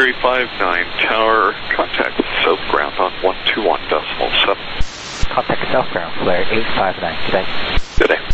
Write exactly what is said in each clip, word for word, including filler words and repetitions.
three five nine tower, contact south ground on one two one decimal seven. Contact south ground, flare eight five nine, good day. Good day.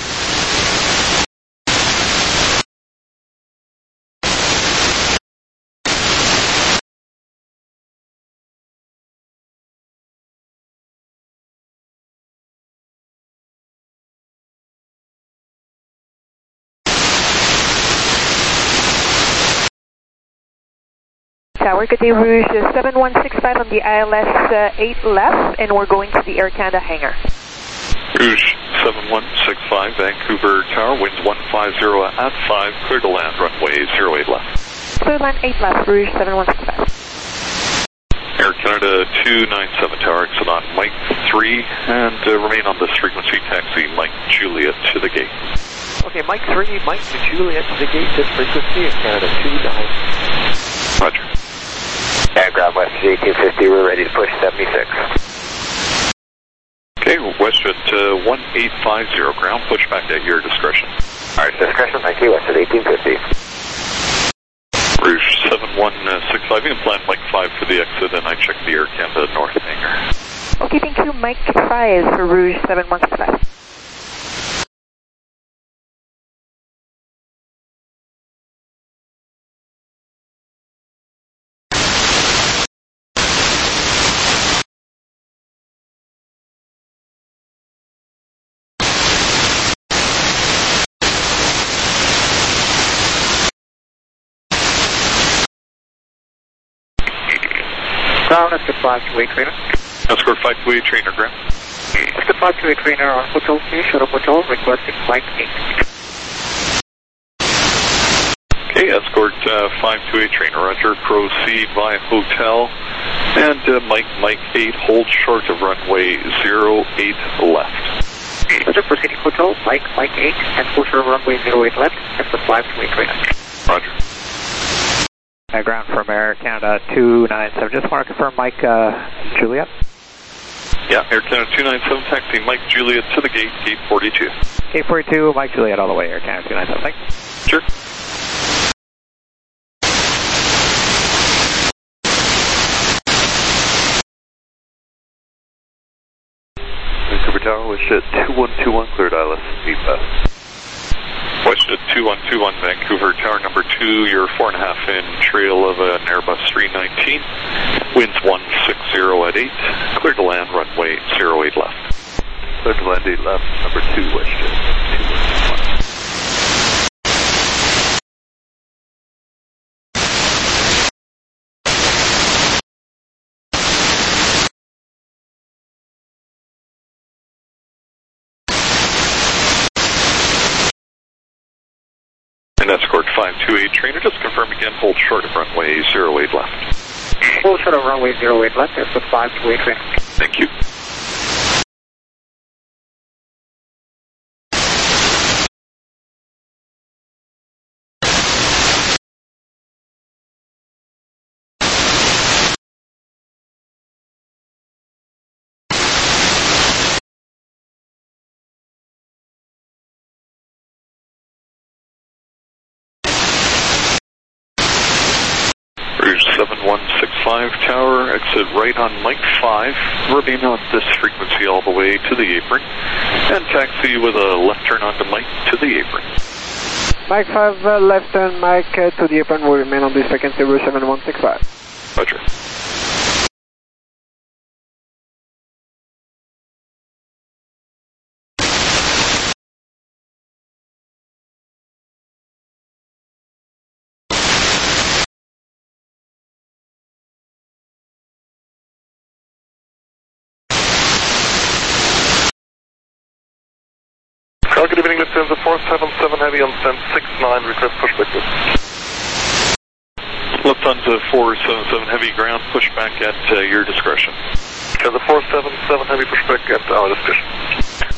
Tower, good day, Rouge seven one six five on the I L S uh, eight left, and we're going to the Air Canada hangar. Rouge seven one six five, Vancouver Tower, winds one five zero at five, clear to land, runway zero eight left. Clear to land eight left, Rouge seven one six five. Air Canada two nine seven Tower, exit on Mike three, and uh, remain on this frequency, taxi Mike Juliet to the gate. Okay, Mike three, Mike Juliet to the gate, this frequency is Canada two nine. Roger. Aircraft West eighteen fifty, we're ready to push seventy-six. Okay, WestJet uh, one eight five zero, ground, push back at your discretion. Alright, discretion, thank you, WestJet eighteen fifty. Rouge seven one six five, you can plan Mike five for the exit, and I check the Air Canada North hangar. Okay, thank you, Mike five for Rouge seven one six five. Ground, that's the five two eight trainer. Escort five two eight trainer, ground. That's the five two eight trainer on Hotel C, Shuttle Hotel, requesting Mike eight. Okay, escort uh, five two eight trainer, roger, proceed via hotel, and uh, Mike, Mike eight, hold short of runway zero eight left. Roger, proceeding hotel, Mike, Mike eight, and hold short of runway zero eight left, that's the five two eight trainer. Roger. Uh, ground from Air Canada two nine seven, just want to confirm Mike uh, Juliet. Yeah, Air Canada two nine seven, taxi Mike Juliet to the gate, gate forty-two. Gate forty-two, Mike Juliet all the way, Air Canada two nine seven, thanks. Sure. Vancouver Tower, WestJet two one two one, cleared I L S eight left. WestJet two one two one, Vancouver Tower number two, you're four and a half in, trail of an Airbus three nineteen, winds one six zero at eight, clear to land, runway zero eight left. Clear to land eight left, number two, WestJet two one two one. And escort five two eight trainer, just confirm again, hold short of runway zero eight left. Hold short of runway zero eight left, that's the five two eight trainer. Thank you. Rouge seven one six five Tower, exit right on Mike five, remain on this frequency all the way to the apron, and taxi with a left turn onto Mike to the apron. Mike five, uh, left turn, Mike uh, to the apron, will remain on this frequency, Rouge seven one six five. Roger. Good evening, Lufthansa four seven seven Heavy on stand six nine, request pushback. Lufthansa four seven seven Heavy, ground, pushback at uh, your discretion. Lufthansa four seven seven Heavy, pushback at our discretion.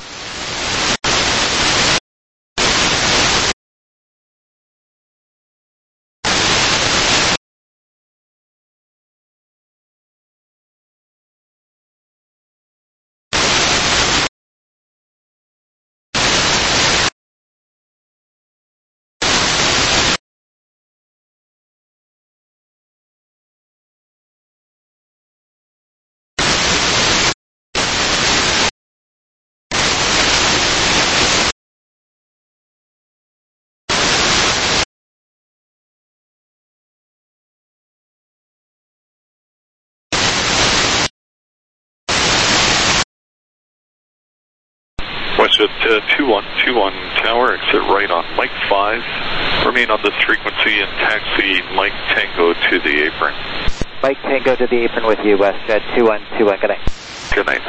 WestJet uh, two one two one tower, exit right on Mike five. Remain on this frequency and taxi Mike Tango to the apron. Mike Tango to the apron with you, WestJet two one two one. Good night. Good night.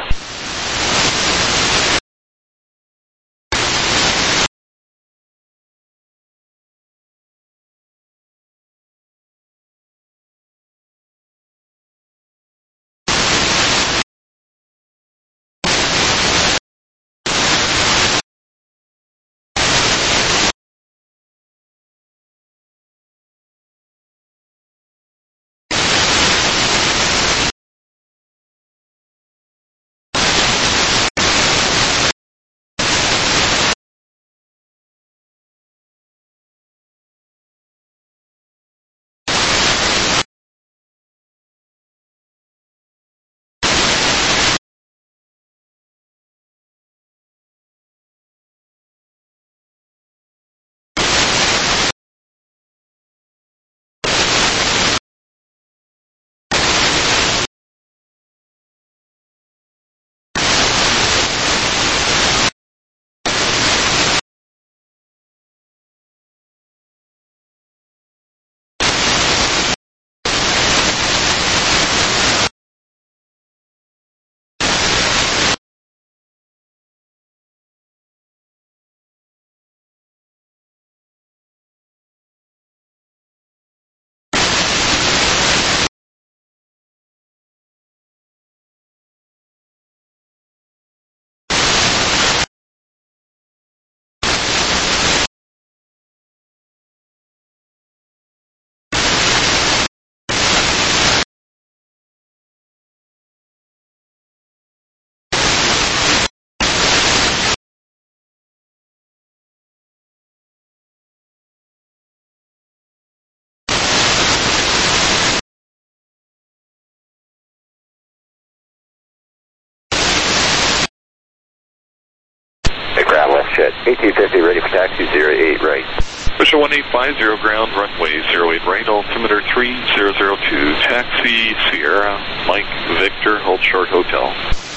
eighteen fifty, ready for taxi, zero eight right. Official one eight five zero ground, runway zero eight right, altimeter three zero zero two, taxi Sierra, Mike Victor, hold short hotel.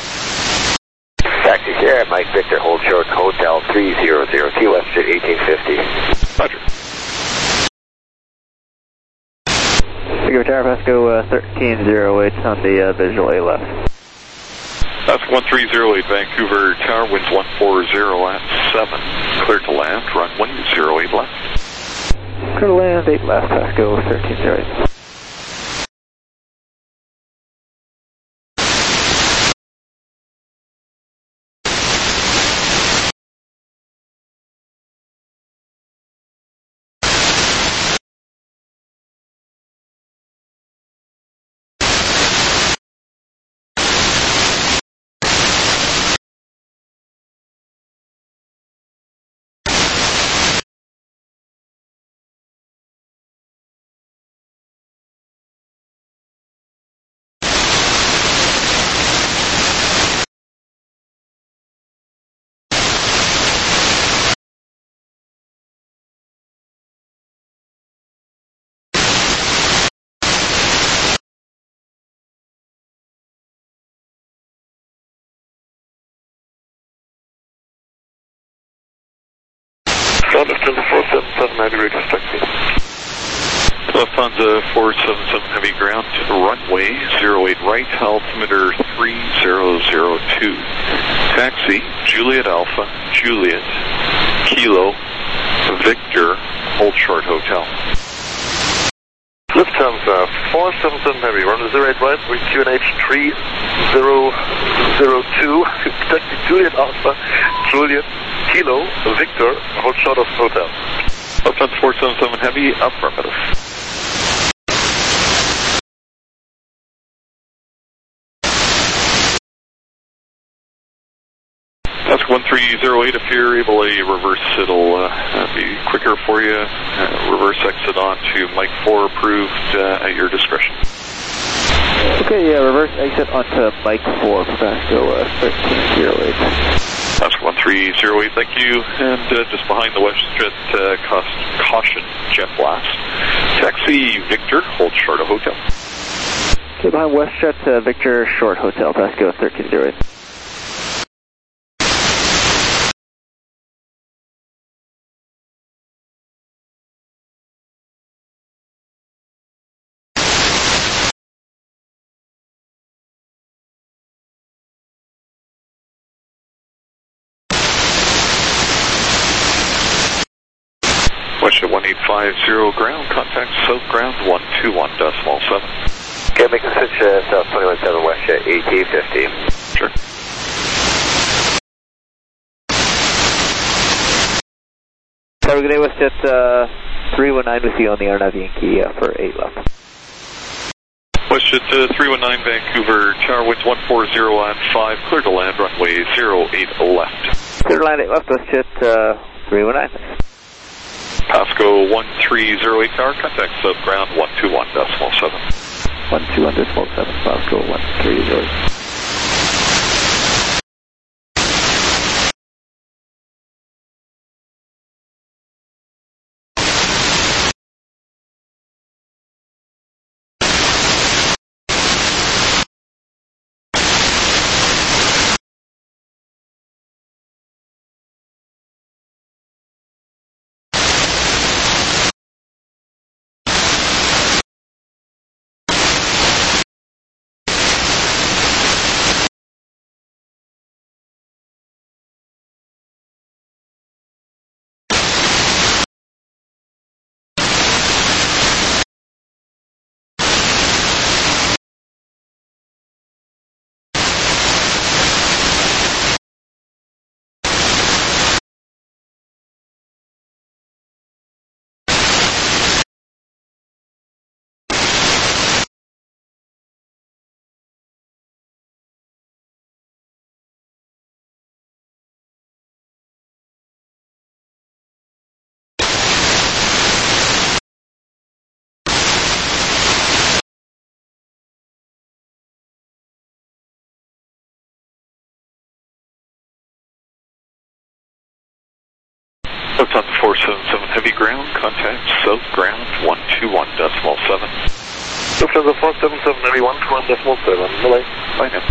Taxi Sierra, Mike Victor, hold short hotel, three zero zero two, WestJet eighteen fifty. Roger. Figure Tower, Pasco uh, thirteen zero eight on the uh, visual A left. That's one three zero eight Vancouver Tower, winds one four zero at seven. Clear to land, runway zero eight left. Clear to land, eight left, Pasco thirteen zero eight. Lufthansa four seven seven, heavy ready for taxi. Lufthansa four seven seven heavy ground, runway zero eight right, altimeter three zero zero two. Taxi Juliet Alpha, Juliet, Kilo, Victor, hold short hotel. Lufthansa four seven seven heavy, run to zero eight right, with Q N H three zero zero two, taxi Juliet Alpha, Juliet, Kilo, Victor, hold short of hotel. Lufthansa four seven seven heavy, affirmative. That's one three zero eight, if you're able to reverse, it'll uh, be quicker for you. Uh, reverse exit on to Mike four, approved uh, at your discretion. Okay, yeah, reverse exit onto Mike four, Pasco uh, thirteen zero eight. That's one three zero eight, thank you. And uh, just behind the WestJet, uh, cost, caution, jet blast. Taxi Victor, hold short of hotel. Okay, behind WestJet, uh, Victor, short hotel, Pasco thirteen zero eight. Question one eight five zero ground, contact south ground one two one decimal seven. Okay, make the switch uh, south twenty-one seven west jet E T fifteen. Sure. Tower G'day, WestJet uh, three one nine with you on the R N A V Yankee uh, for eight left. WestJet uh, three one nine Vancouver, tower winds one four zero on five, clear to land, runway zero eight left. Clear to land eight left, WestJet uh, three one nine. Pasco one three zero eight tower, contact south ground one two one decimal seven. one two one decimal seven, Pasco one three zero eight. Lufthansa four seven seven heavy ground, contact south ground one two one decimal seven. Lufthansa four seven seven heavy one two one decimal seven. Malay. Bye now.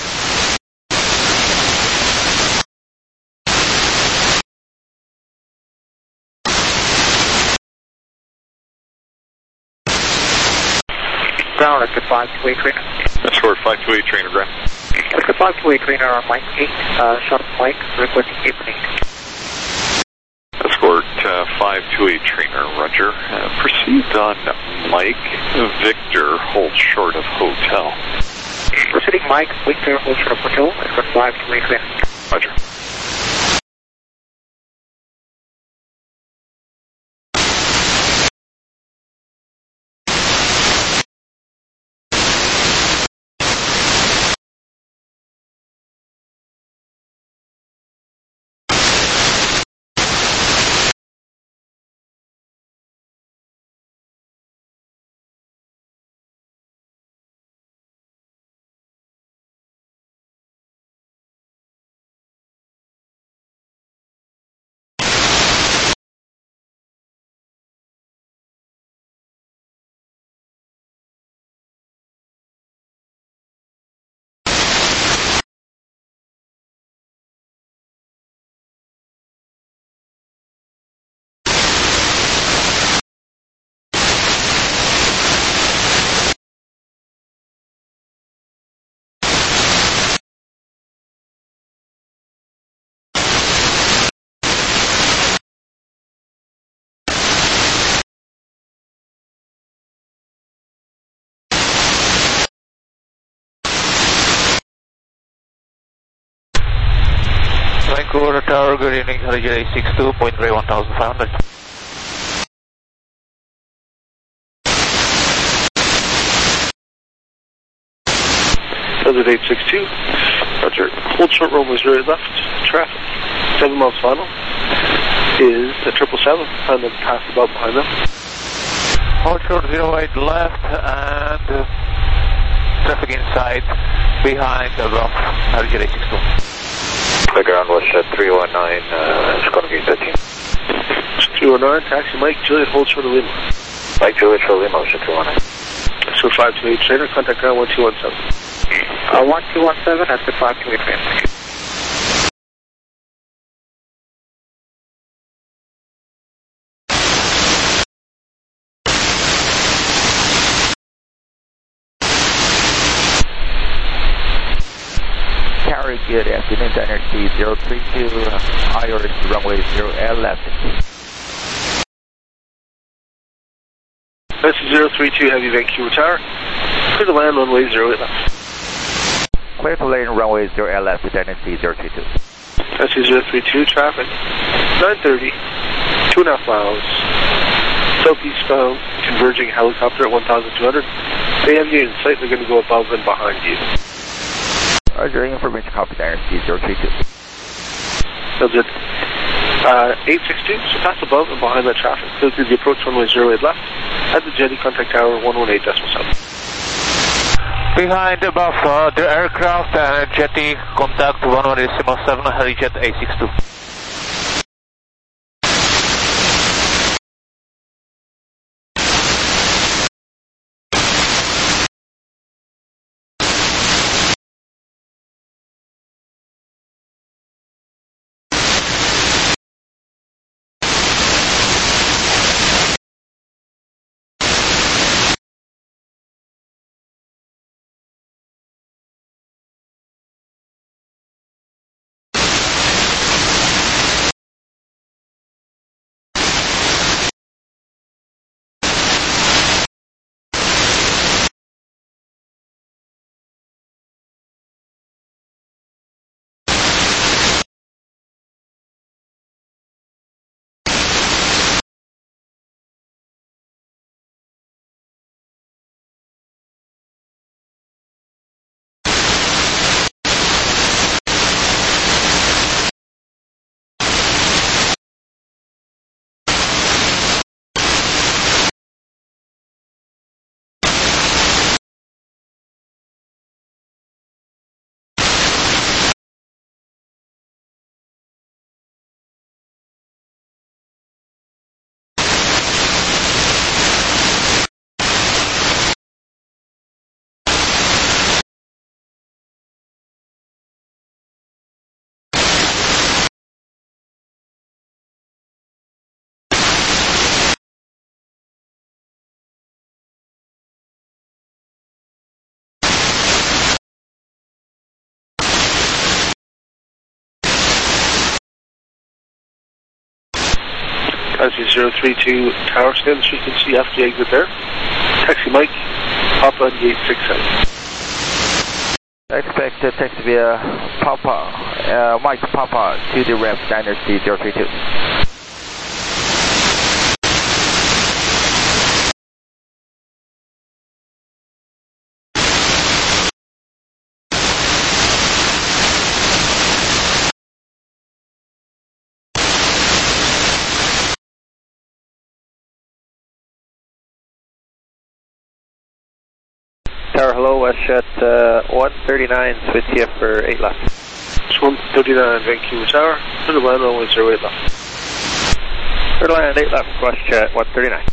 Ground at the five two eight trainer. Escort five two eight trainer ground. At the five two eight trainer on Mike eight, uh, short Mike, requesting apron eight. Escort uh, five two eight trainer, roger. Uh, proceed on Mike, Victor, hold short of hotel. Proceeding Mike, Victor, hold short of hotel, Escort five two eight trainer. Roger. Vancouver Tower, good evening, Hurricane eight six two point three one thousand five hundred. Desert eight six two, roger. Hold short runway zero left, traffic. seven miles final is the triple seven, and then pass about behind them. Hold short zero eight left and uh, traffic inside behind the rough Hurricane eight six two. The ground was at three one nine, uh, it's going to be thirteen. three one nine, taxi Mike, Juliet, hold short of Lima. Mike, Juliet, for Lima, it's three one nine. So five two eight trainer, contact ground one two one seven. Uh, one two one seven, that's the five two eight trainer. Tower, good afternoon, Diner T zero three two, uh, I ordered runway zero L left. Taxi zero three two Heavy Vancouver Tower. Clear to land runway zero eight left. Clear to land runway zero eight left with Dynasty zero three two. Taxi zero three two, traffic nine thirty, two and a half miles. Southeast bound, converging helicopter at one thousand two hundred. They have you in sight, they're going to go above and behind you. Roger, information copy Dynasty zero three two. That's it. Uh, eight six two, so pass above and behind that traffic. Go through the approach runway zero eight left. At the jetty, contact tower one one eight decimal seven. Behind above uh, the aircraft and jetty, contact one one eight decimal seven, Helijet A six two. Taxi zero three two, tower stands frequency after the exit there. Taxi Mike, Papa on gate six seven. Expect uh, taxi via Papa, uh, Mike Papa to the ramp Dynasty zero three two. Tower, hello, WestJet uh, one thirty-nine, switch T F for eight left. It's one thirty-nine, Vancouver Tower, clear to land runway zero eight left. Clear to land eight left, WestJet one thirty-nine.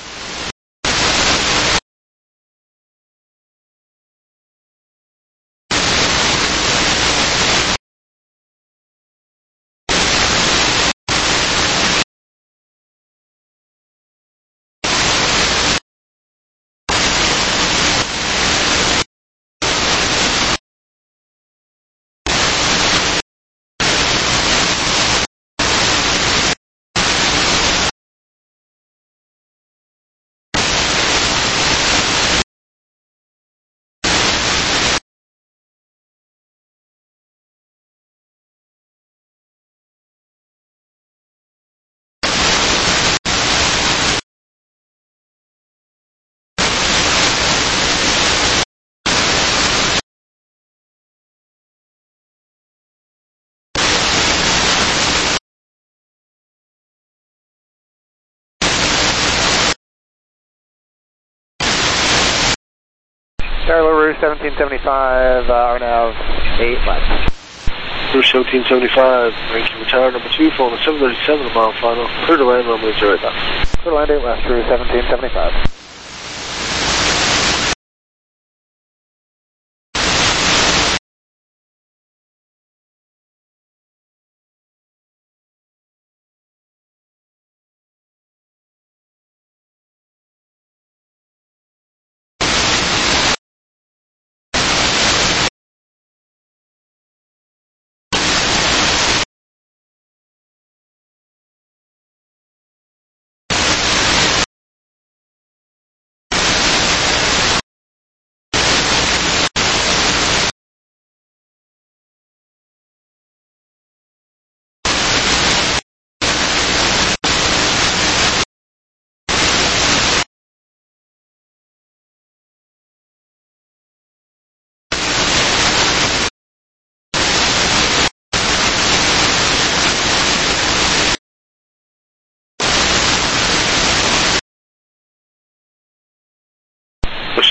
Tower, Rouge seventeen seventy-five, uh, R nav eight left. Rouge seventeen seventy-five, Vancouver Tower, number two, phone at seven thirty-seven, a mile final, clear to land runway zero eight left. Clear to land eight left, Rouge seventeen seventy-five.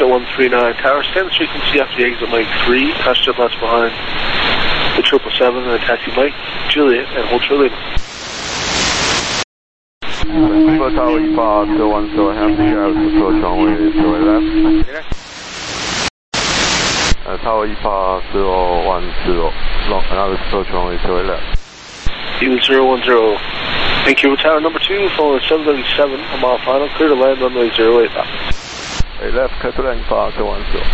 one three nine. Tower, stand the frequency after the exit Mike three. Touch jet left behind the triple seven and taxi Mike, Juliet, and hold short lead. Vancouver Tower E P A zero one zero, have the air approach runway zero left. Uh, Tower E P A zero one zero, long, another approach runway zero left. U zero one zero. Vancouver Tower number two, following seven thirty-seven, a mile final, clear to land runway zero eight left. eight left, clear to land E P A zero one zero.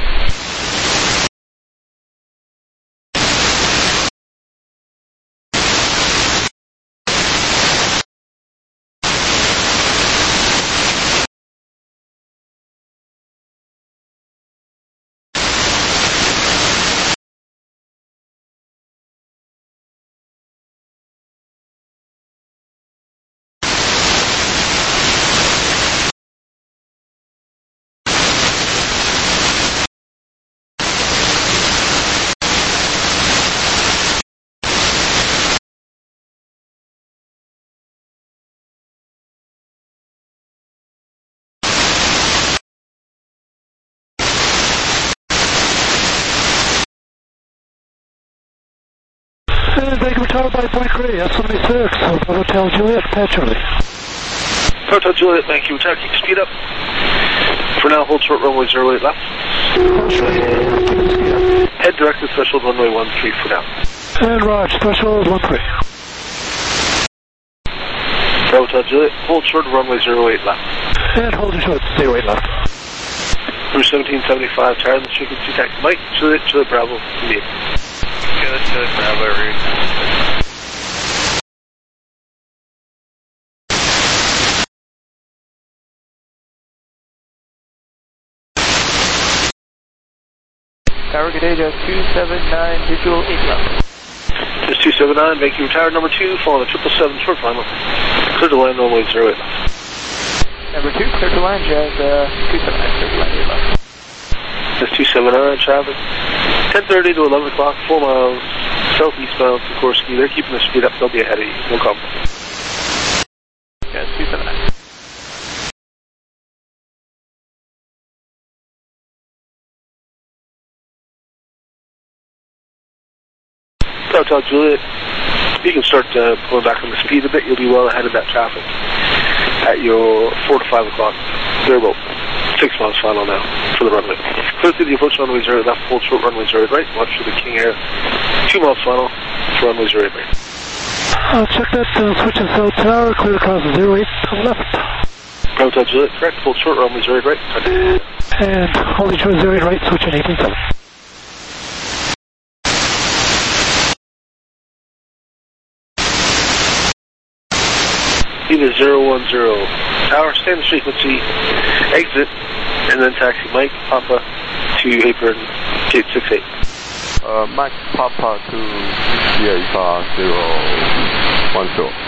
And Vancouver Tower by Point Grey, S seventy-six, Hotel Juliet, Pat Charlie. Hotel Juliet, Vancouver Tower, keep speed up. For now, hold short runway zero eight left. Head direct to threshold runway one three for now. And Raj, threshold one three. Hotel Juliet, hold short runway zero eight left. And hold short zero eight left. Crew seventeen seventy-five, Tower, the frequency taxi Mike, Juliet, Juliet Bravo, immediate. Good, good, Bravo, read. Tower, good day, just two seven nine, visual eight left. Just two seven nine, Vancouver Tower number two, following a triple seven short final. Clear to land runway zero eight left. Number two, clear to land, just uh, two seven nine, clear to land eight left. Just two seven nine, traffic. ten thirty to eleven o'clock, four miles, southeastbound Sikorsky. They're keeping the speed up, they'll be ahead of you, no problem. Yes, two seven nine. Hotel Juliet, you can start uh, pulling back on the speed a bit. You'll be well ahead of that traffic at your four to five o'clock. They're about six miles final now for the runway. Clear through the approach runway zero left, hold short runway zero right. Watch for the King Air. Two miles final for runway zero right. Uh, check that, uh, switch in South Tower, clear across zero eight left. Hotel Juliet, correct, hold short runway zero right. And holding short zero eight right, switch in eighteen seven. Unit zero one zero. Tower, stand the frequency, exit, and then taxi Mike, Papa, to apron, gate six eight. Uh, Mike Papa to yeah, E P A zero one zero.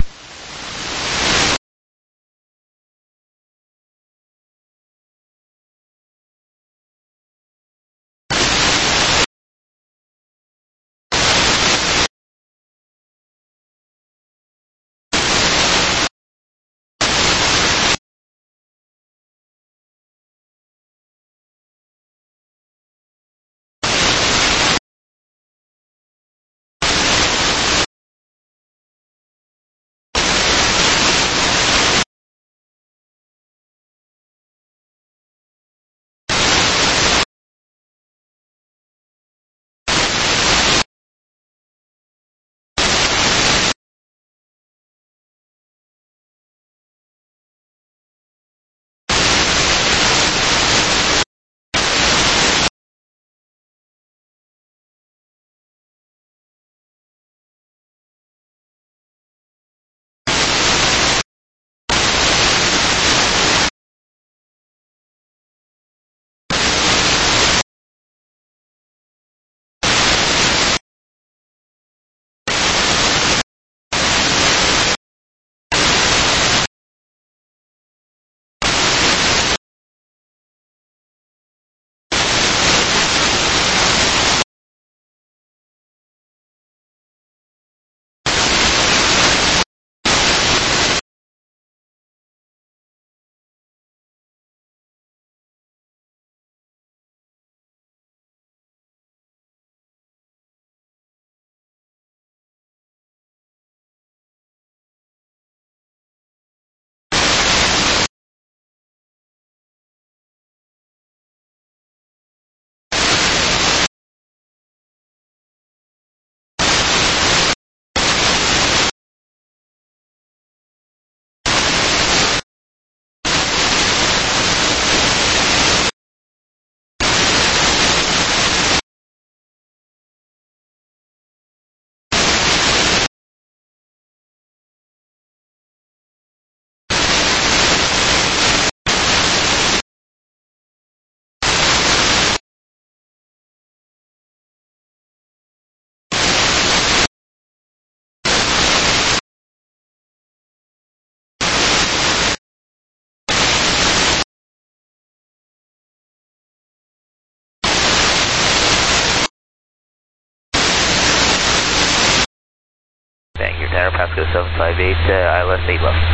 Pasco seven five eight, uh, I L S eight left.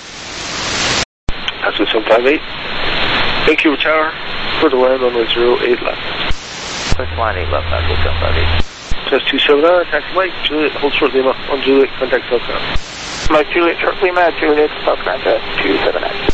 Pasco seven five eight. Vancouver Tower, clear to land runway zero eight left. Clear to land eight left, Pasco seven five eight. Test two seven nine, taxi Mike, Juliet, hold short Lima, on Juliet, contact Southbound. Mike Juliet, short Lima, Juliet, Southbound at two seven nine.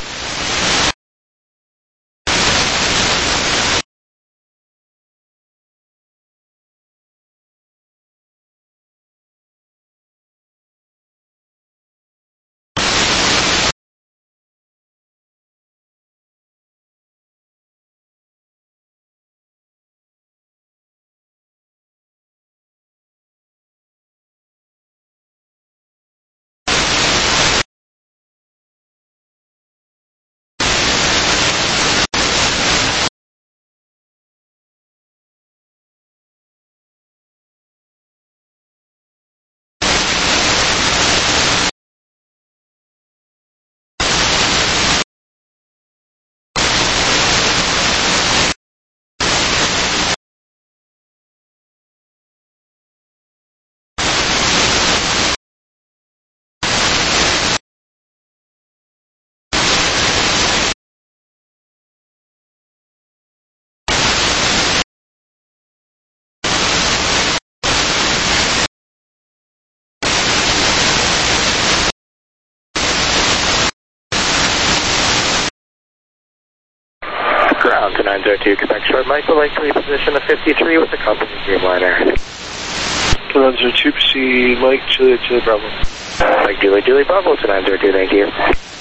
Ground to nine zero two, Quebec short, Michael, likely position of fifty-three with the company Dreamliner. nine zero two, proceed Mike, Juliet, Juliet, Bravo. Mike Juliet, Juliet, Bravo to nine zero two, thank you.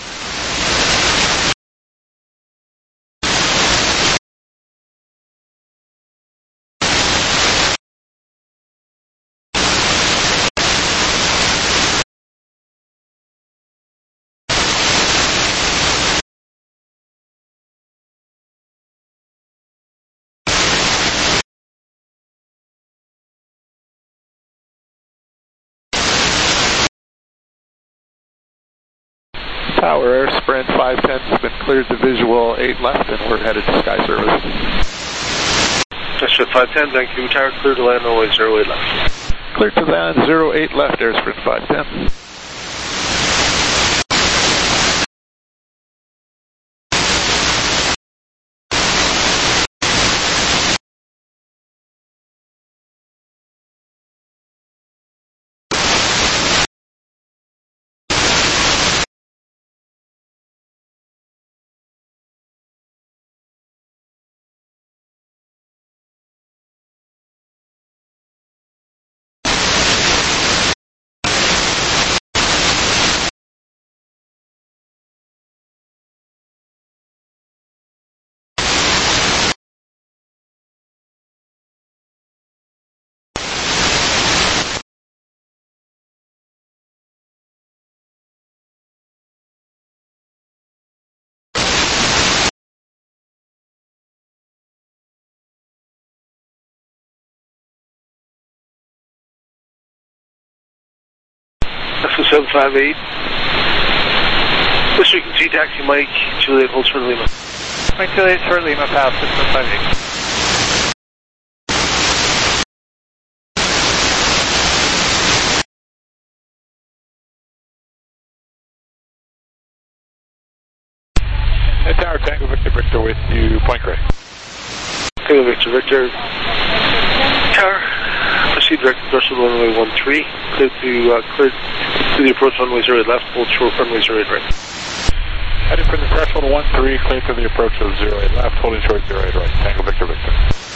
Tower, Air Sprint five ten has been cleared to visual eight left and we're headed to Sky Service. Air Sprint five ten, Vancouver Tower, clear to land runway zero eight left. Clear to land zero eight left, Air Sprint five ten. Pasco seven five eight. District G taxi Mike, Juliet, hold short Lima. Mike Juliet, short Lima, pass seven five eight. Hey, Tower, Tango Victor Victor with you, Point Grey. Tango Victor Victor. Tower, proceed direct commercial runway one three, clear to, uh, clear to the approach runway zero eight left, hold short runway zero eight right. Heading for the threshold one three, clear to the approach of zero eight left, holding short zero eight right, Tango Victor Victor.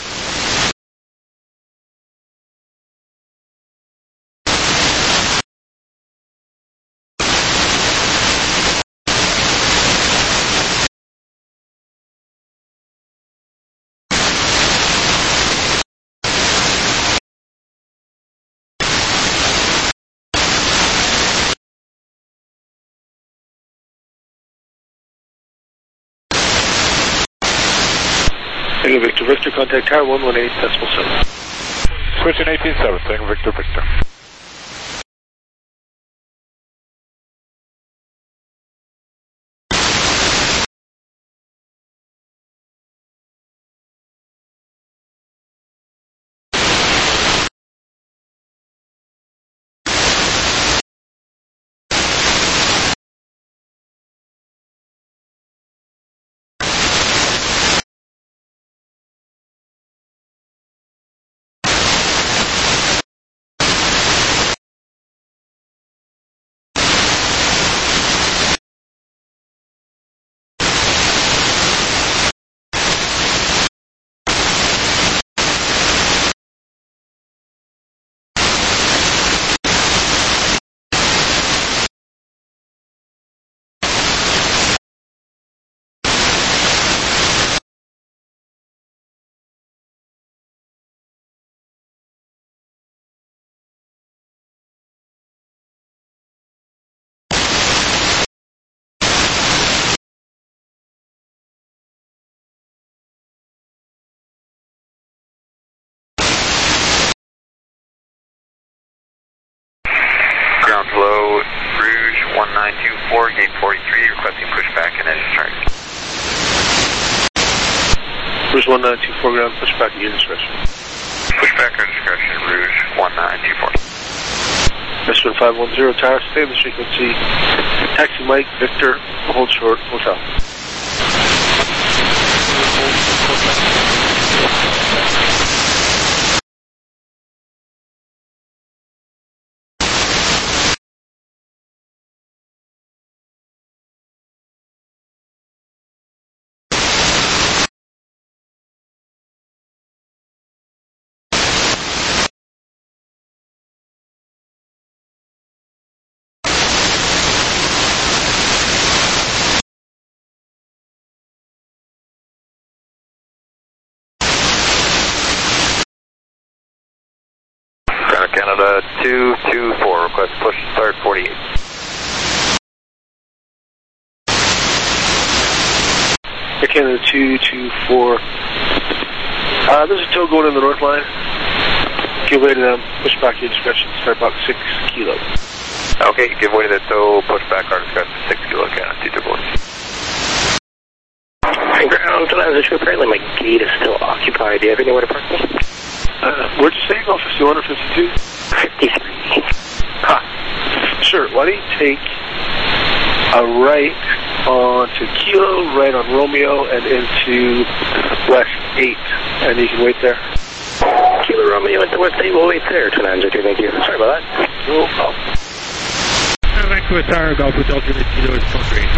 Tango Victor Victor, contact Tower one one eight decimal seven. Switching eighteen seven, Tango Victor Victor. one nine two four, gate forty-three, requesting pushback and engine start. Rouge one nine two four, ground, pushback at your discretion. Pushback at discretion, Rouge one nine two four. Mission five one zero, tower, stay in the frequency. Taxi Mike, Victor, hold short, hotel. Canada two two four, request push start forty-eight. Air Canada two two four. Uh, there's a tow going in the north line. Give way to them, push back your discretion, start about six kilo. Okay, give way to the tow, push back our discretion, six kilo, Canada two two four. Ground, Atlanta two, apparently my gate is still occupied. Do you have anywhere to park me? Uh, where'd you say? Oh, fifty-one or fifty-two? fifty-three. Huh. Sure, why don't you take a right onto Kilo, right on Romeo, and into West eight, and you can wait there. Kilo Romeo into West eight, we'll wait there, Atlanta two, thank you. Sorry about that. No problem. Vancouver Tower, Golf Hotel, Juliet Kilo is three.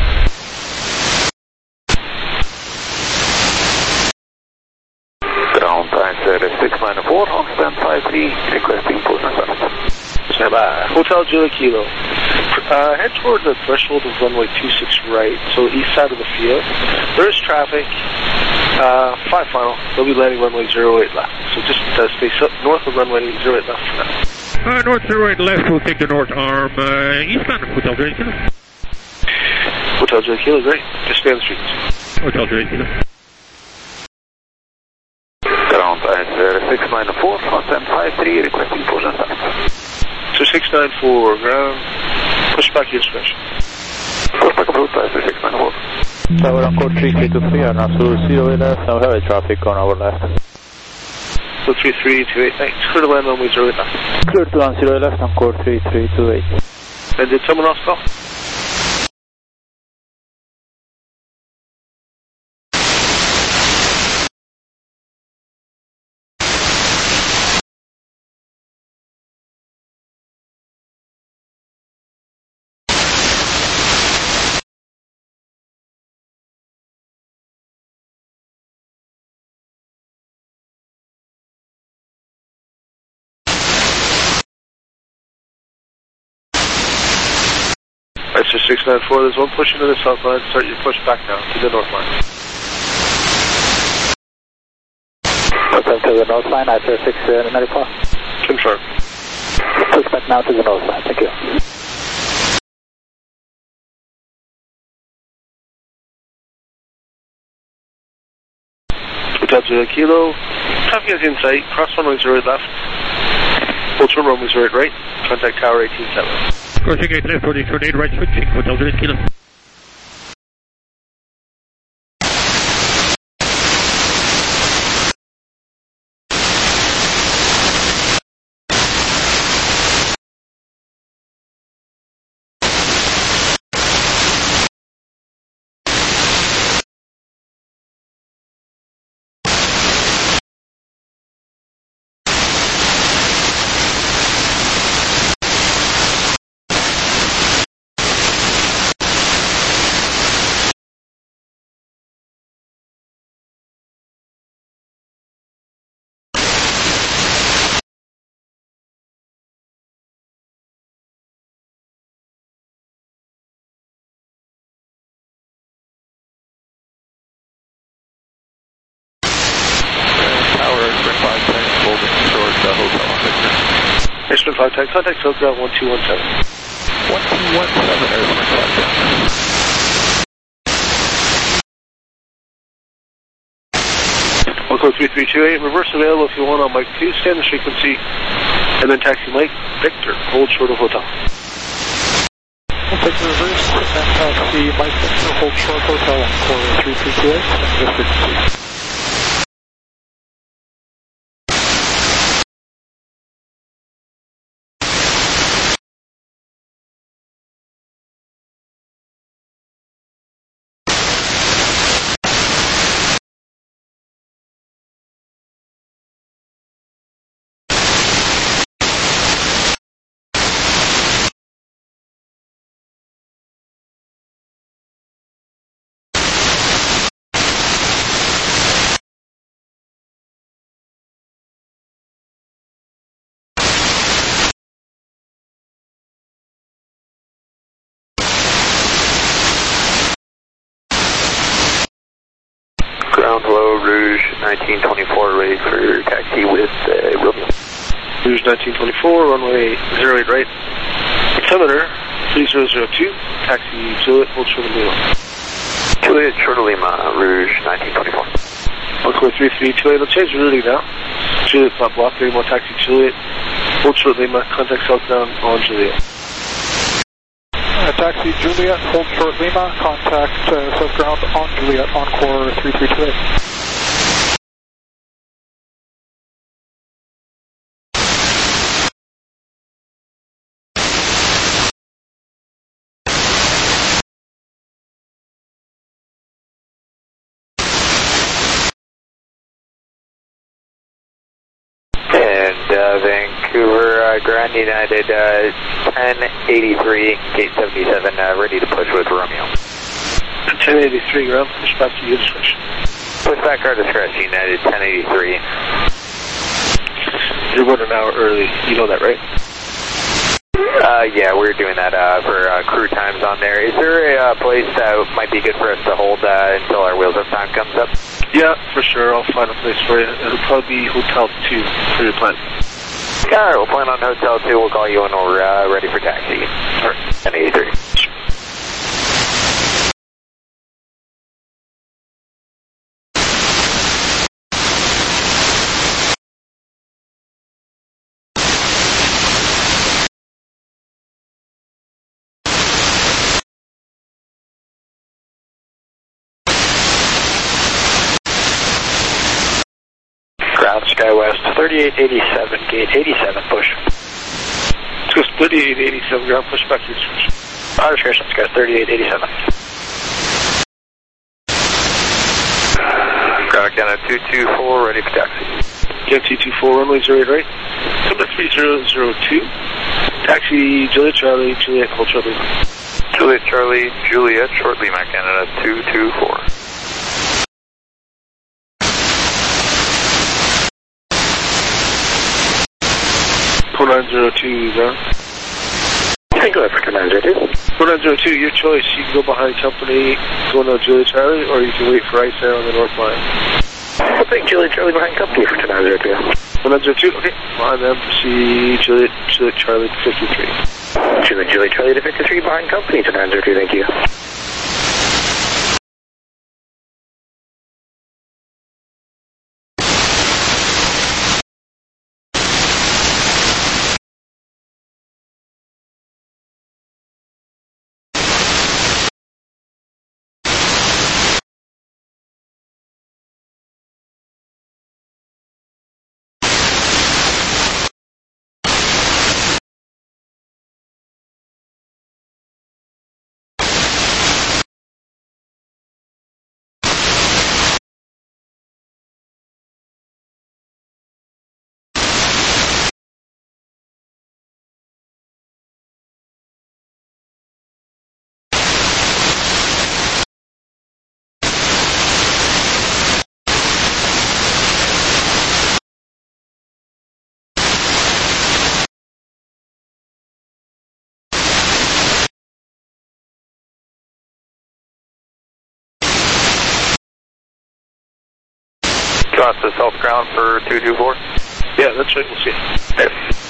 Ground time six nine four, stand five three, requesting push and start. Stand by. Hotel Juliet Kilo. Uh, head toward the threshold of runway two six right, so east side of the field. There is traffic. Uh, five final. They'll be landing runway zero eight left. So just uh, stay so north of runway zero eight left for now. Uh, north zero eight left, we'll take the north arm. Uh, eastbound of Hotel Juliet Kilo. Hotel Juliet Kilo, great. Just stay on the street. Hotel Juliet Kilo. Ground time six nine four, stand five three, requesting push and start. So six nine four, ground, push back your discretion. Push back approach, six nine four. Tower on code three three two three, on absolute zero left, no heavy traffic on our left. So three three two eight, thanks. Clear to land runway zero eight left. Clear to land zero left on code three three two eight. And did someone else call? That's just six nine four, there's one push into the south line, start your push back now to the north line. Welcome to the north line, I six ninety-four. Confirm. Push back now to the north line, thank you. Hotel Juliet Kilo, traffic is in sight, cross runway zero eight left. Hold short runway zero eight right, contact tower eighteen seven. Crossing eight left, forty eight right, switching, Hotel Juliet Kilo. Airspin five tag, contact SoCal one two one seven. one two one seven, Airspin five tag. One code three three two eight, reverse available if you want on Mike two, stand the frequency, and then taxi Mike, Victor, hold short of hotel. We'll take the reverse and then taxi Mike Victor, hold short hotel on quarter three three two eight, and this frequency. Ground low, Rouge nineteen twenty-four, ready for taxi with uh, Romeo. Rouge nineteen twenty-four, runway zero eight right. Altimeter three zero zero two, taxi Juliet, hold short of Lima. Juliet, short of Lima, Rouge nineteen twenty-four. one three three two eight, let's change routing now. Juliet's not blocked anymore, taxi Juliet, hold short of Lima, contact southbound on Juliet. Uh, taxi Juliet, hold short Lima, contact uh, south ground on Juliet, Encore three three two eight. And uh, Vancouver uh, Grand United uh, ten eighty-three, gate seventy-seven, uh, ready to push with Romeo. ten eighty-three, ground, push back to your discretion. Push back our discretion, United ten eighty-three. You're about an hour early, you know that, right? Uh, yeah, we're doing that uh, for uh, crew times on there. Is there a uh, place that might be good for us to hold uh, until our wheels up time comes up? Yeah, for sure. I'll find a place for you. It'll probably be Hotel two for your plan. Alright, we'll plan on Hotel two. We'll call you when we're uh, ready for taxi. Alright, ten eighty-three. Ground SkyWest thirty-eight eighty-seven, gate eighty-seven, push. Let's go thirty-eight eighty-seven, ground, push back to your discretion. Our discretion, Sky thirty-eight eighty-seven. Ground Canada two two four, ready for taxi. Again, two two four, runway zero eight right. Number three zero zero two, taxi Juliet Charlie, Juliet, hold short Lima. Juliet Charlie, Juliet, short Lima, Canada two two four. four nine zero two, ground. Hey, go ahead for nine zero two. four nine zero two, your choice. You can go behind company, go to Juliet Charlie, or you can wait for ice there on the north line. I'll take Juliet Charlie behind company for nine zero two. four nine zero two, okay. Behind them, proceed Juliet, Juliet Charlie to fifty-three. Juliet, Juliet Charlie to fifty-three, behind company to nine zero two, thank you. Cross the south ground for two two four? Yeah, that's right, we'll see. There.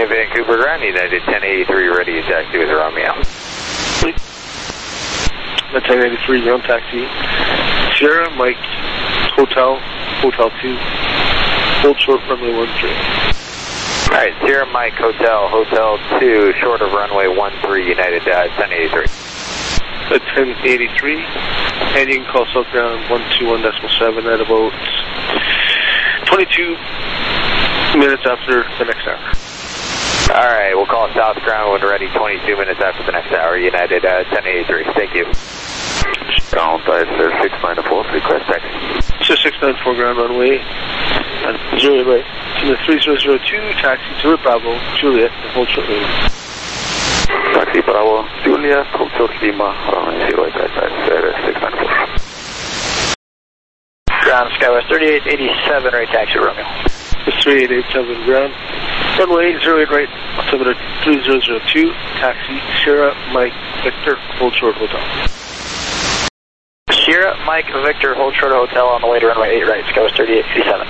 Vancouver ground, United ten eighty-three, ready to taxi with Romeo. ten eighty-three, ground taxi. Sierra, Mike, Hotel, Hotel two. Hold short runway one three. Alright, Sierra, Mike, Hotel, Hotel two, short of runway one three, United uh, ten eighty-three. At ten eighty-three, and you can call South Ground one two one point seven at about twenty-two minutes after the next hour. Alright, we'll call South Ground when ready, twenty-two minutes after the next hour, United uh, ten eighty-three. Thank you. Ground five six nine four, request taxi. So six nine four ground runway, and zero right. To the three zero zero two, taxi to Bravo, Juliet, and hold short Lima. Taxi Bravo, Juliet, hold short Lima, runway zero eight five six nine four. Ground Skywest thirty-eight eighty-seven, right taxi Romeo. thirty-eight eighty-seven ground, runway zero eight right, altimeter three zero zero two, taxi Sierra, Mike, Victor, hold short hotel. Sierra, Mike, Victor, hold short hotel on the way to runway eight right, Skywest thirty-eight eighty-seven.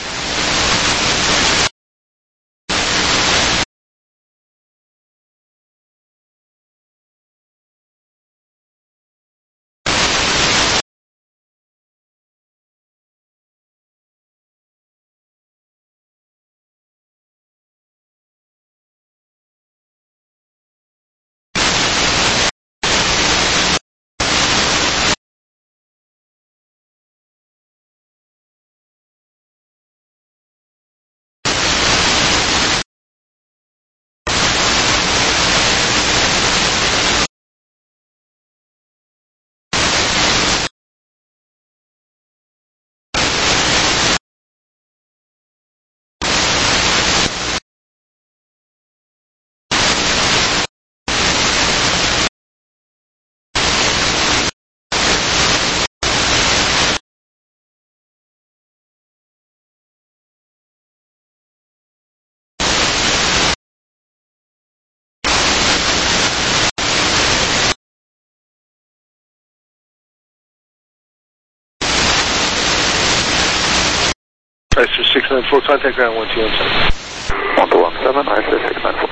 I S R six nine four, contact ground one two one seven. one two one seven, I S R six nine four.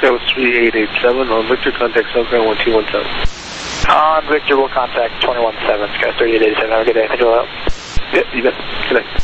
That was three eight eight seven on Victor, contact Southground one two one seven. On Victor, we'll contact twenty-one seven, Sky thirty-eight eighty-seven. Have a good day. Control out. Yeah, you bet. Good night.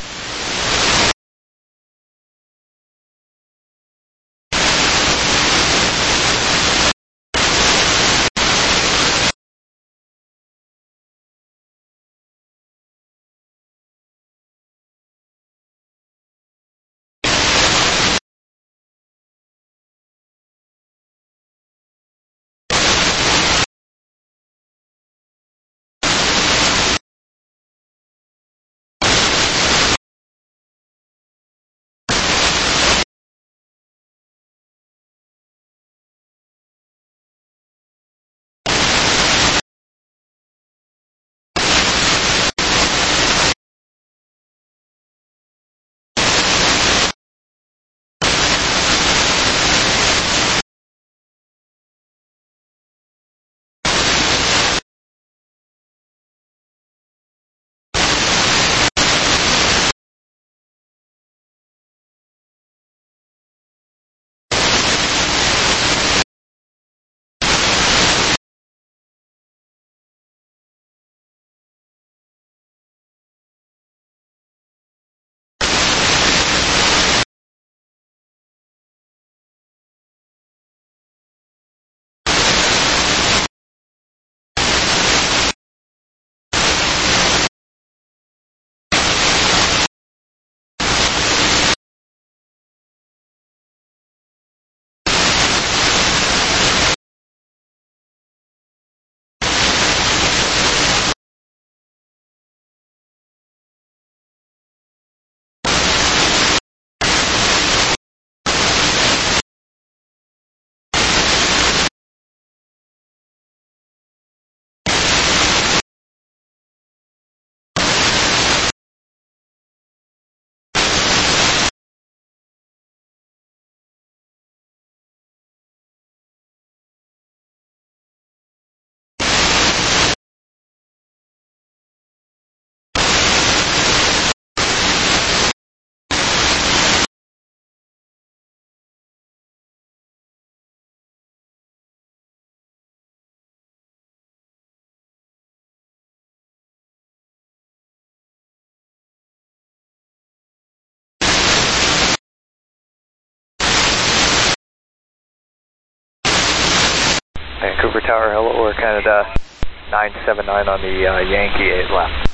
Vancouver Tower, hello, or Canada nine seven nine on the uh, Yankee eight left.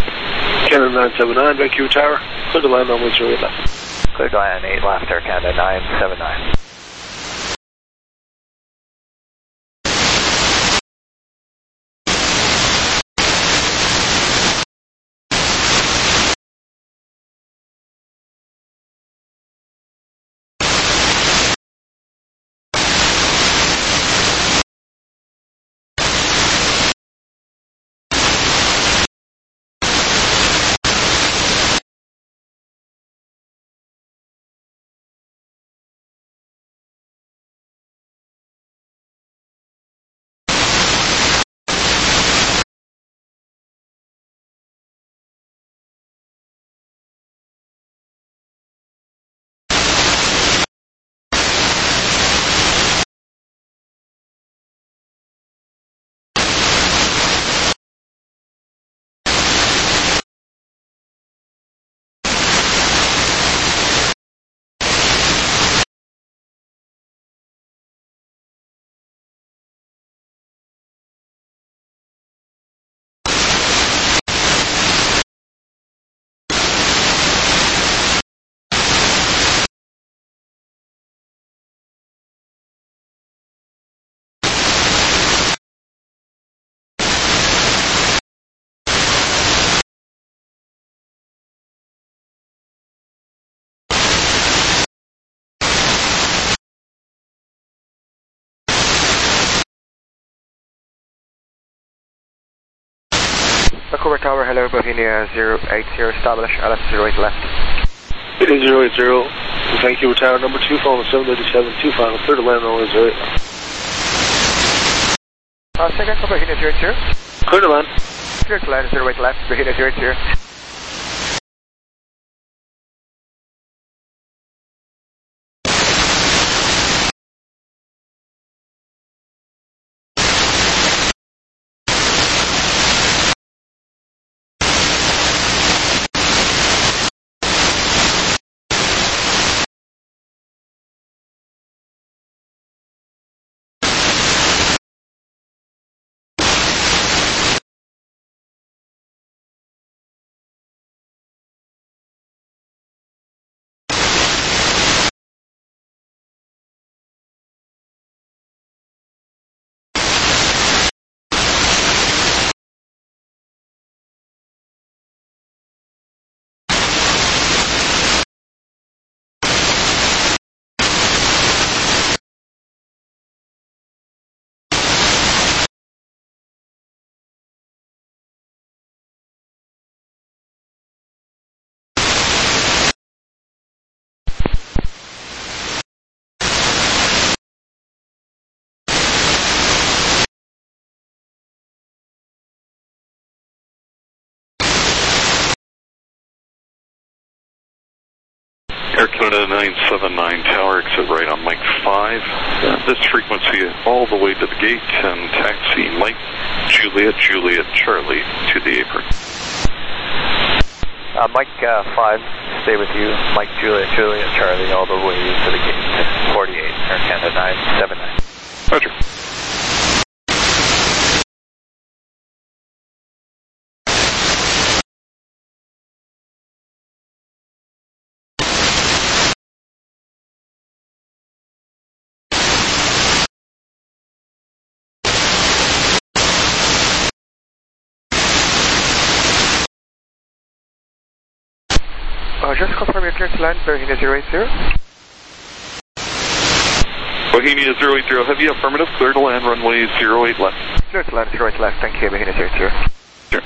Canada nine seven nine, Vancouver Tower, clear to land on one zero eight left. Clear to land eight left, Air Canada nine seven nine. Vancouver Tower, hello, Bohemia zero eight zero, establish, L S zero eight left. It is zero eight zero, Vancouver Tower, number two, phone seven eighty-seven, two final, clear to land on zero eight left. Uh, second, Bohemia zero eight zero. Clear to land. Clear to land, zero eight left, Bohemia zero eight zero. Air Canada nine seven nine tower, exit right on Mike five. Uh, this frequency all the way to the gate and taxi Mike Juliet Juliet Charlie to the apron. Uh, Mike uh, five, stay with you. Mike Juliet Juliet Charlie all the way to the gate. forty-eight, Air Canada nine seven nine. Roger. Uh, just confirm your clear to land, Bohemia zero eight zero. Bohemia zero eight zero, heavy affirmative, clear to land, runway zero eight left. Clear to land, zero eight left, thank you, Bohemia zero eight zero. Sure.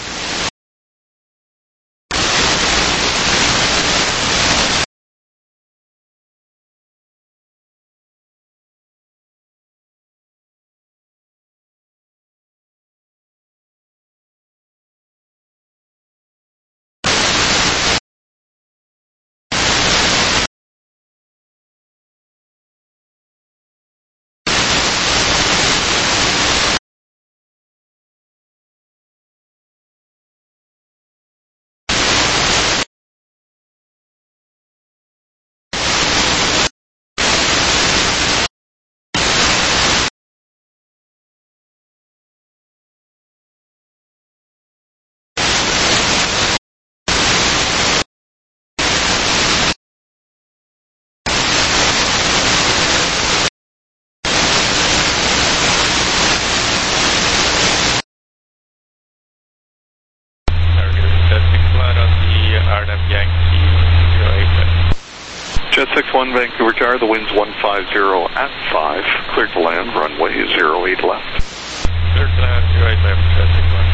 Jet six one Vancouver Tower, the wind's one five zero at five, clear to land, runway zero eight left. Clear to land, zero eight left, Jet six one.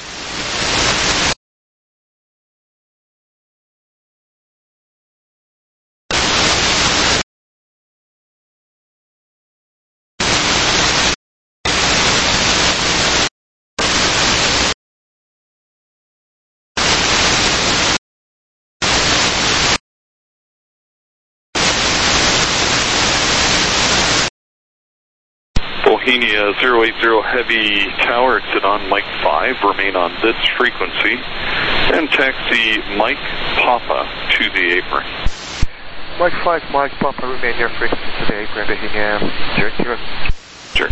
Bohemia zero eight zero heavy tower, exit on Mike five, remain on this frequency, and taxi Mike Papa to the apron. Mike five, Mike Papa, remain your frequency to the apron, Bohemia zero eight zero. Sure.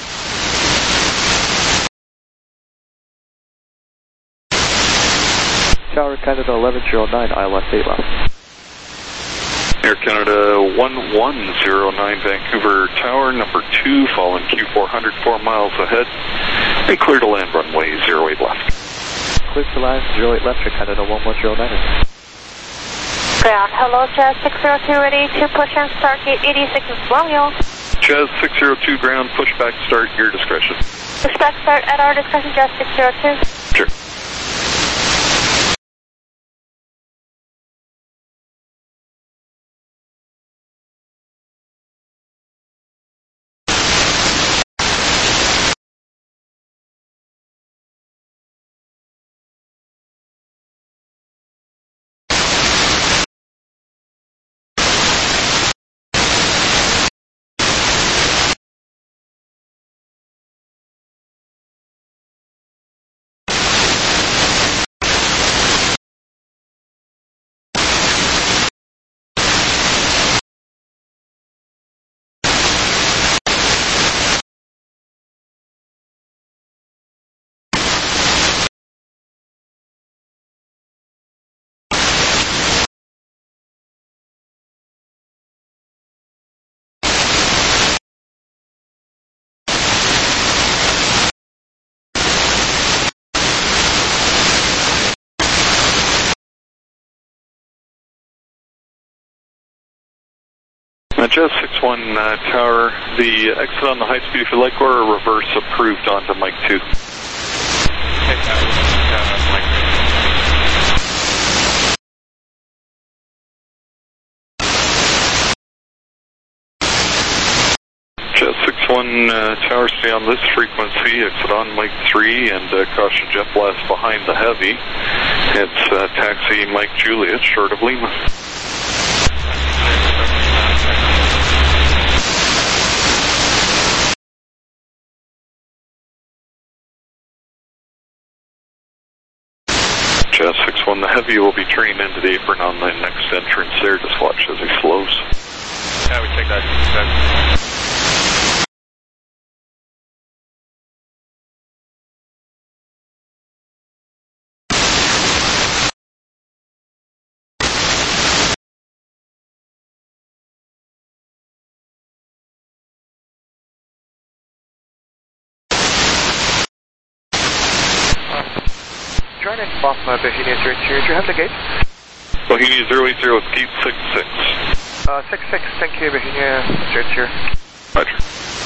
Tower Canada eleven zero nine, I L S eight left. Air Canada one one zero nine Vancouver Tower, number two, falling Q four hundred, four miles ahead, and clear to land, runway zero eight left. Clear to land, zero eight left, Air Canada one one zero nine. Ground, hello, Jazz six zero two, ready to push and start gate eighty-six is Romeo. Jazz six zero two, ground, pushback start, your discretion. Pushback start at our discretion, Jazz six zero two. Sure. Uh, Jazz six one uh, Tower, the exit on the high speed, if you like, or a reverse approved onto Mike two. Okay, uh, Mike two. Jazz six one uh, Tower, stay on this frequency, exit on Mike three, and uh, caution jet blast behind the heavy. It's uh, taxi Mike Juliet, short of Lima. Jazz six one, the Heavy will be turning into the apron on the next entrance there. Just watch as he slows. Yeah, we take that. that. Trying to off my Bohemia zero two. Do you have the gate? Bohemia zero eight zero, gate six six. Uh, six six, thank you, Bohemia zero two. Roger.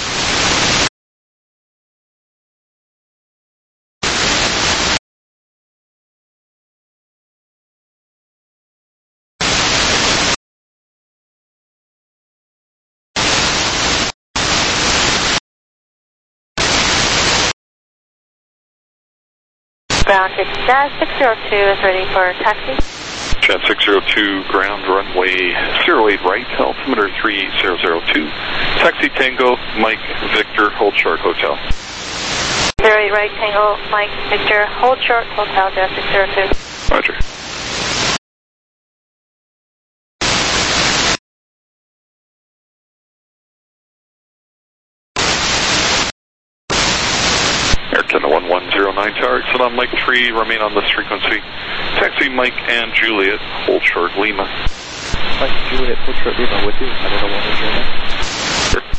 Ground Jazz six zero two is ready for taxi. Jazz six zero two, ground runway zero eight right, altimeter three zero zero two. Taxi Tango, Mike Victor, hold short, hotel. zero eight right, Tango, Mike Victor, hold short, hotel, Jazz six zero two. Roger. Air Canada one one zero nine tower, exit on Mike three, remain on this frequency. Taxi Mike and Juliet, hold short Lima. Mike, Juliet, hold short Lima with you. I don't know what is your name. Sure.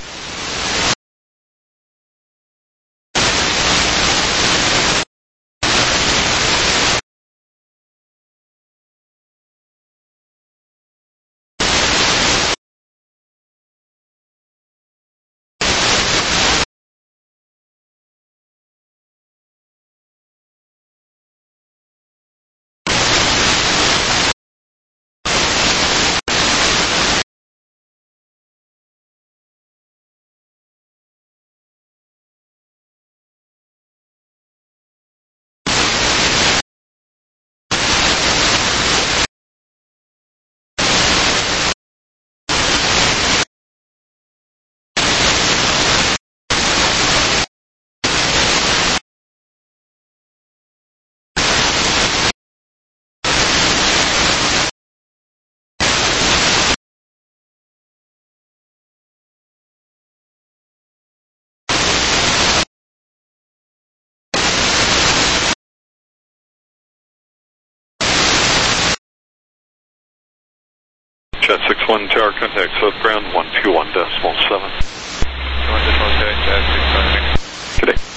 Jazz six one tower, contact south ground one two one decimal seven. one decimal seven, Jazz six one. Good day.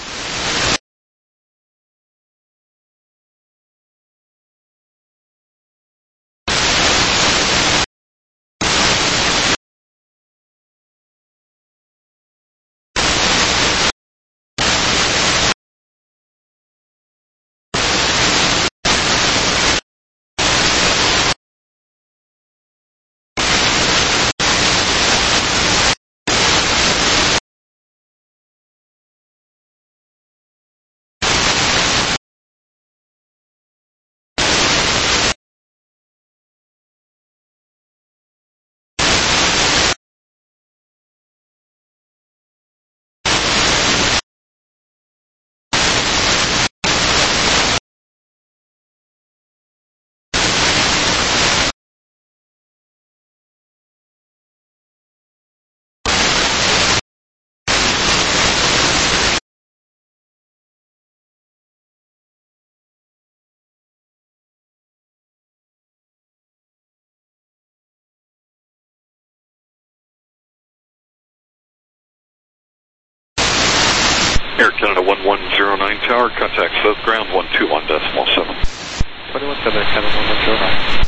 Air Canada one one zero nine tower, contact south ground one two one decimal seven. two one seven, Canada one one zero nine.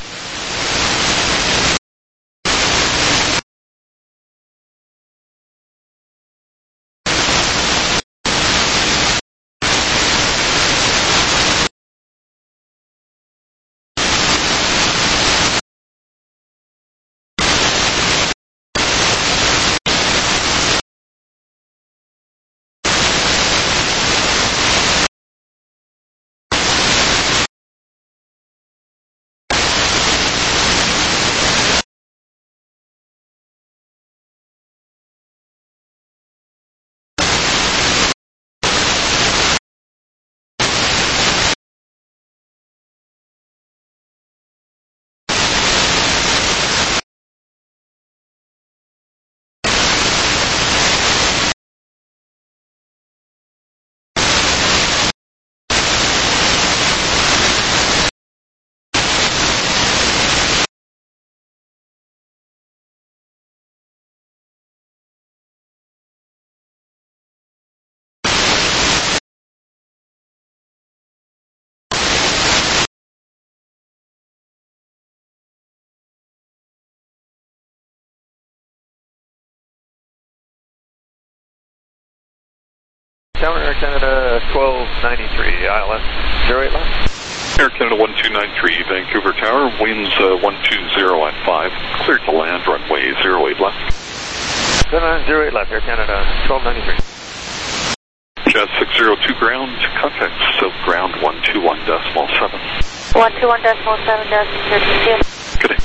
Tower Air Canada twelve ninety-three, I L S zero eight left. Air Canada one two nine three, Vancouver Tower, winds uh, one two zero at five, cleared to land, runway zero eight left. zero eight left, Air Canada twelve ninety-three. Jazz six zero two ground, contact south ground one two one decimal seven. one two one decimal seven, Jazz. Good day.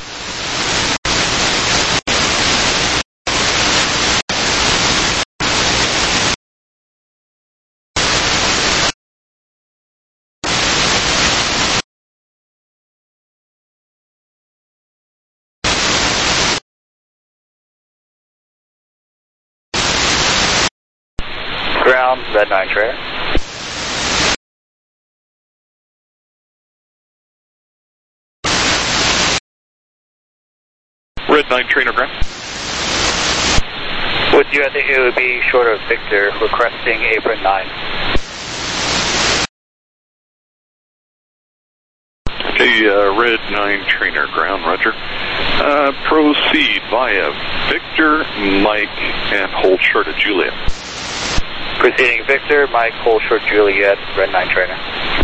Ground, Red nine Trainer. Red nine Trainer ground. With you, I think it would be short of Victor, requesting apron nine. Okay, uh, Red nine Trainer ground, roger. Uh, proceed via Victor, Mike, and hold short of Juliet. Proceeding Victor, Mike, hold short Juliet, Red nine Trainer.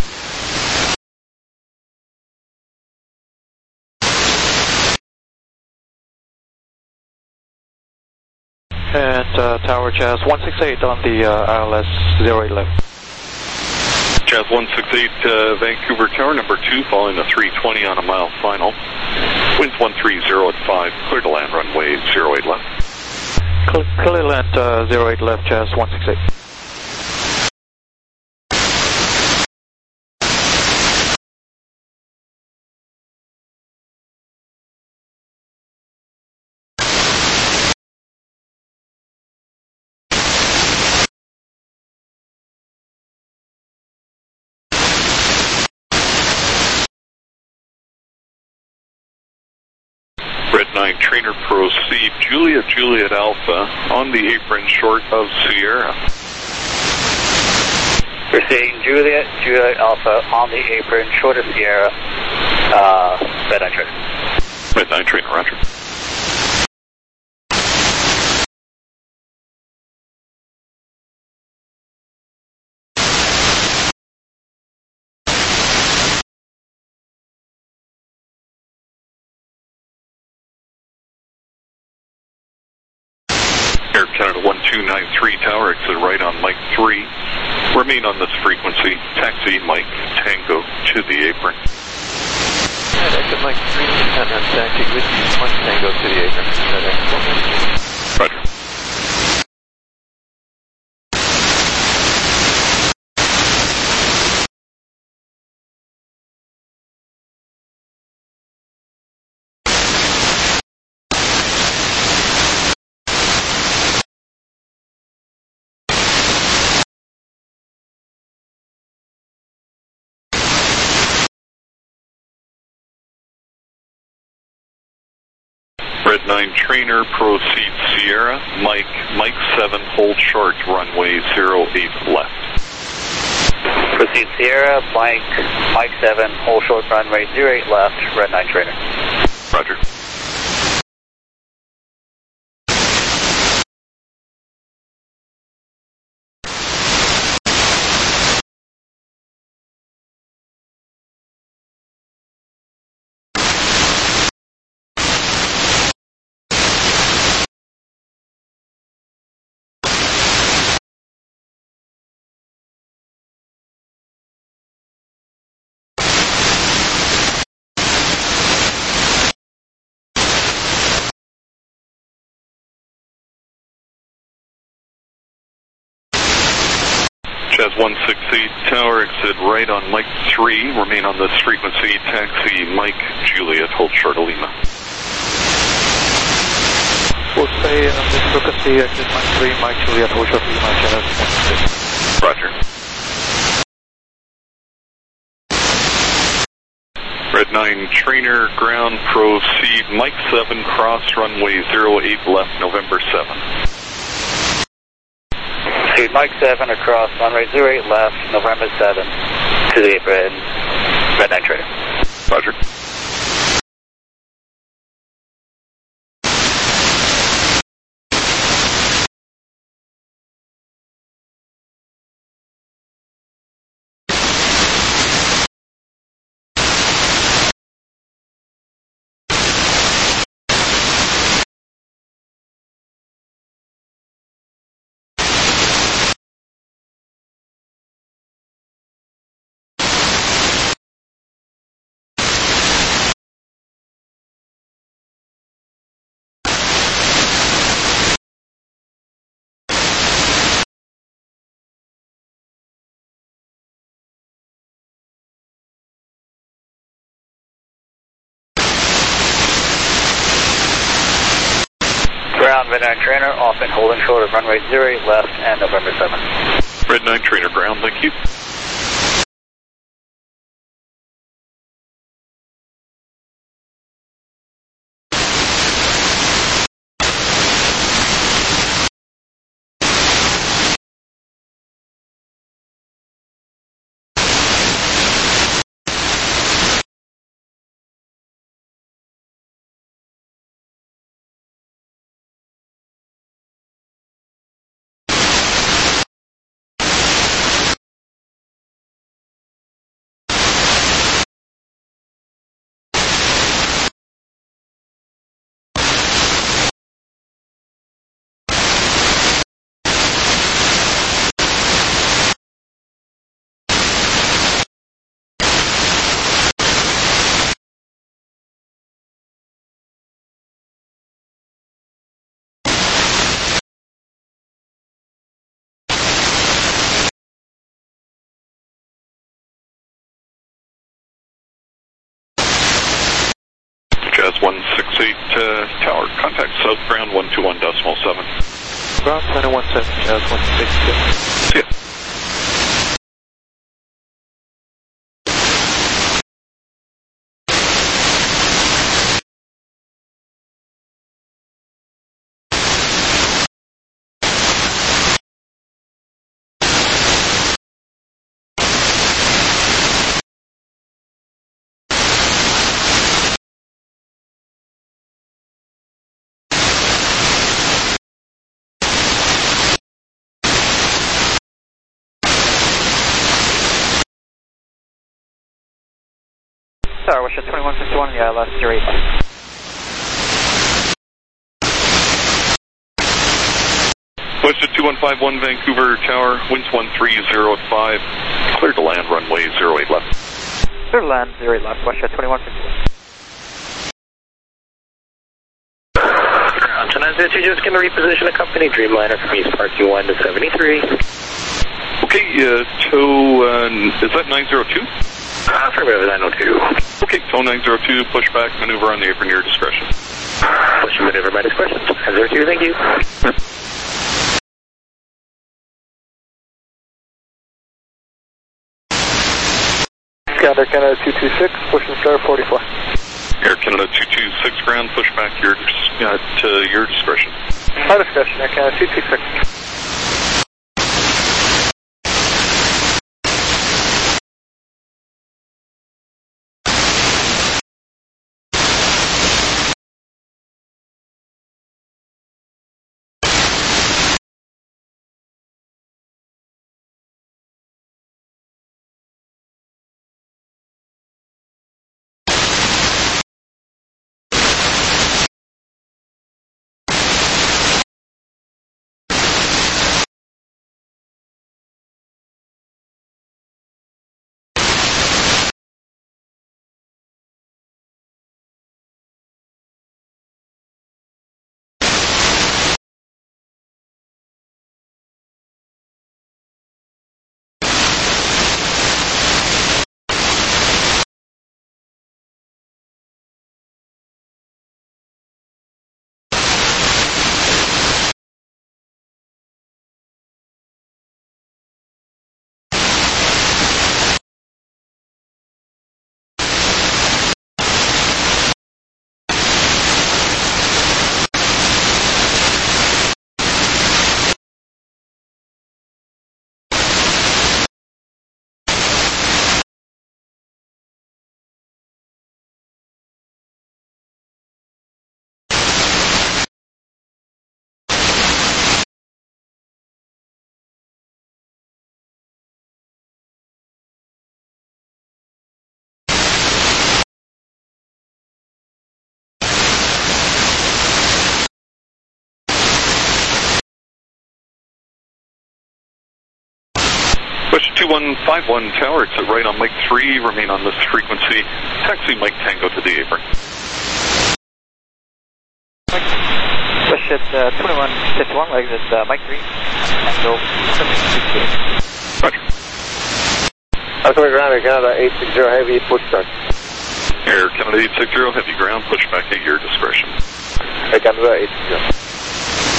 And uh, Tower Jazz one six eight on the uh, I L S zero eight left. Jazz one six eight, uh, Vancouver Tower, number two, following the three twenty on a mile final. Winds one three zero at five, clear to land, runway zero eight left. Clear, clear land uh, zero eight left, Jazz one six eight. Red nine Trainer, proceed Juliet, Juliet Alpha, on the apron short of Sierra. Proceeding Juliet, Juliet Alpha, on the apron short of Sierra, uh, Red nine Trainer. Red nine Trainer, roger. Air Canada one two nine three Tower, exit right on Mike three. Remain on this frequency. Taxi Mike Tango to the apron. And exit Mike three, and then taxi with Mike Tango to the apron. Roger. Red nine Trainer, proceed Sierra, Mike, Mike seven, hold short, runway zero eight left. Proceed Sierra, Mike, Mike seven, hold short runway zero eight left, Red nine Trainer. Roger. Jazz one six eight Tower, exit right on Mike three, remain on this frequency, taxi Mike Juliet, hold short of Lima. We'll stay on this frequency, exit Mike three, Mike Juliet, hold short Lima, Jazz one six eight. Roger. Red nine Trainer, ground, proceed Mike seven, cross runway zero eight left, November seven. Mike seven across runway zero eight left, November seven, to the apron, Red nine Trainer. Roger. Red nine trainer, off and holding short of runway zero eight left and November seven. Red nine trainer ground, thank you. Jazz one six eight uh, tower, contact south ground one two one decimal seven. Ground center one seven, Jazz one six eight. See ya. Tower, wish at twenty-one fifty-one, the I L S zero eight left. Wish at two one five one Vancouver Tower, winds one three zero at five, clear to land runway zero eight left. Clear to land zero eight left, wish at twenty-one fifty-one. Ground two nine zero two, just going to reposition a company Dreamliner from East Park U one to seventy-three. Okay, uh, tow, uh, is that nine zero two? Affirmative, nine oh two. Okay, tow nine zero two, push back, maneuver on the apron, your discretion. Push and maneuver by discretion. nine zero two, thank you. Air Canada two two six, push and start forty-four. Air Canada two two six ground, push back your, uh, to your discretion. My discretion, Air Canada two two six. Push two one five one tower, it's right on Mike three, remain on this frequency. Taxi Mike Tango to the apron. Push at uh, twenty-one fifty-one, legs at uh, Mike three, Tango sixty-eight. Roger. Alpha ground, Air Canada eight six zero, heavy, push back. Air Canada eight six zero, heavy ground, push back at your discretion. Air Canada eight six zero.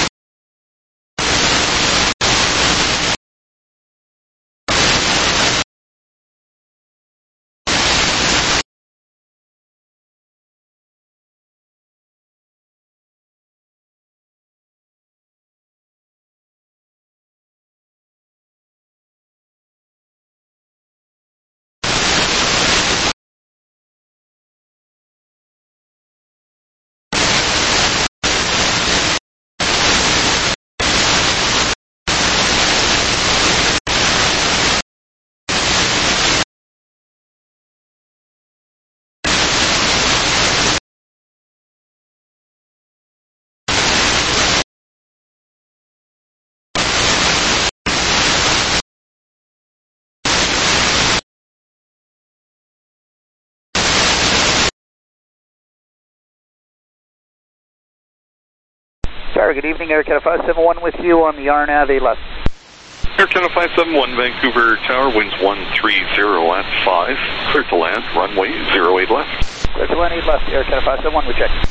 Tower, good evening. Air Canada five seven one with you on the R NAV eight left. Air Canada five seven one, Vancouver Tower, winds one three zero at five. Clear to land, runway zero eight left. Clear to land eight left, Air Canada five seven one, we check.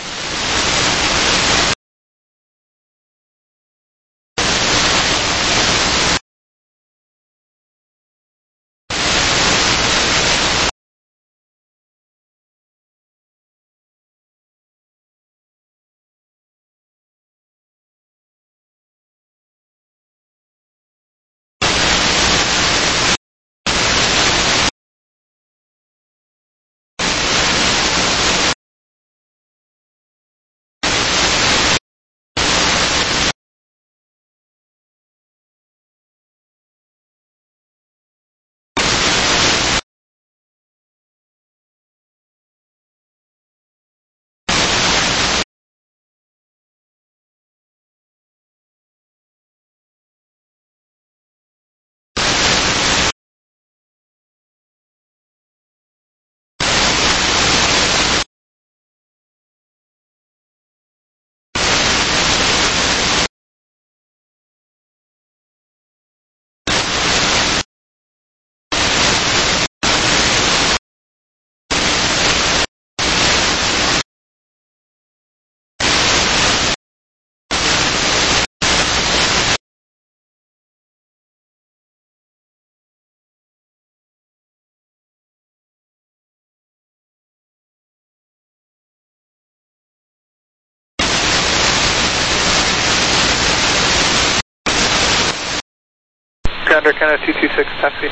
Air Canada two two six, taxi.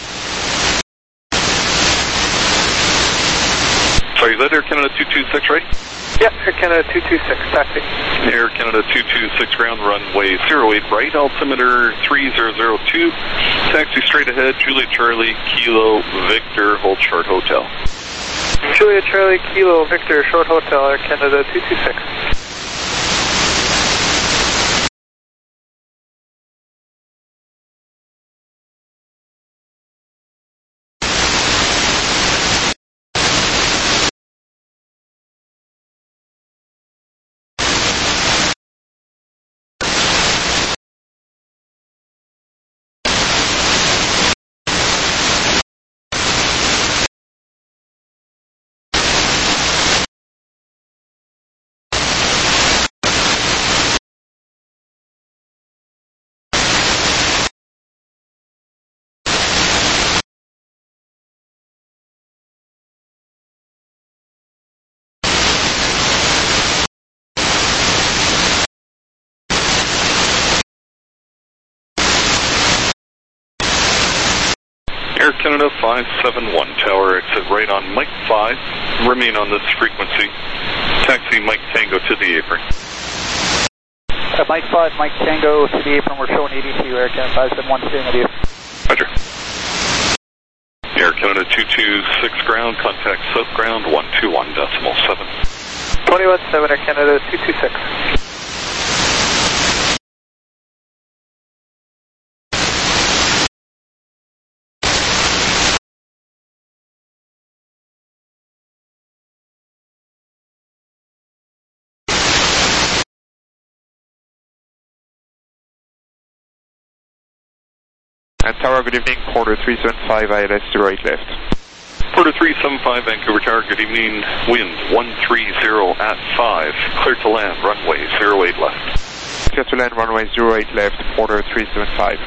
Sorry, is that Air Canada two two six, right? Yeah, Air Canada two two six, taxi. Air Canada two two six, ground runway zero eight right, altimeter three zero zero two. Taxi straight ahead, Juliet Charlie, Kilo, Victor, hold short hotel. Juliet Charlie, Kilo, Victor, short hotel, Air Canada two two six. Air Canada five seven one, tower exit right on Mike five, remain on this frequency. Taxi Mike Tango to the apron. Uh, Mike five, Mike Tango to the apron, we're showing eighty-two, Air Canada five seven one, staying with you. Roger. Air Canada two two six ground, contact south ground one two one decimal seven. twenty-one seven, Air Canada two two six. And Tower, good evening, Porter three seven five, I L S zero eight left. Porter three seven five, Vancouver Tower, good evening, wind one three zero at five, clear to land, runway zero eight left. Clear to land, runway zero eight left, Porter three seven five.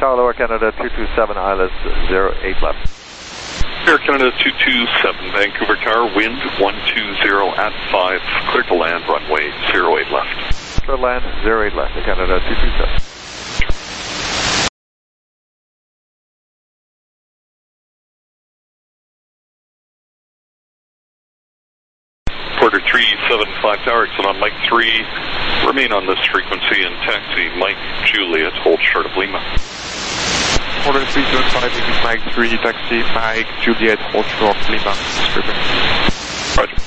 Charlie, Air Canada two two seven, I L S zero eight left. Air Canada two two seven, Vancouver Tower, wind one two zero at five, clear to land, runway zero eight left. Clear to land, zero eight left, Air Canada two two seven. Porter three seven five Tower, exit on Mike three, remain on this frequency and taxi Mike Juliet, hold short of Lima. Porter three seven five, this is Mike three, taxi Mike Juliet, hold short of Lima, frequency. Roger.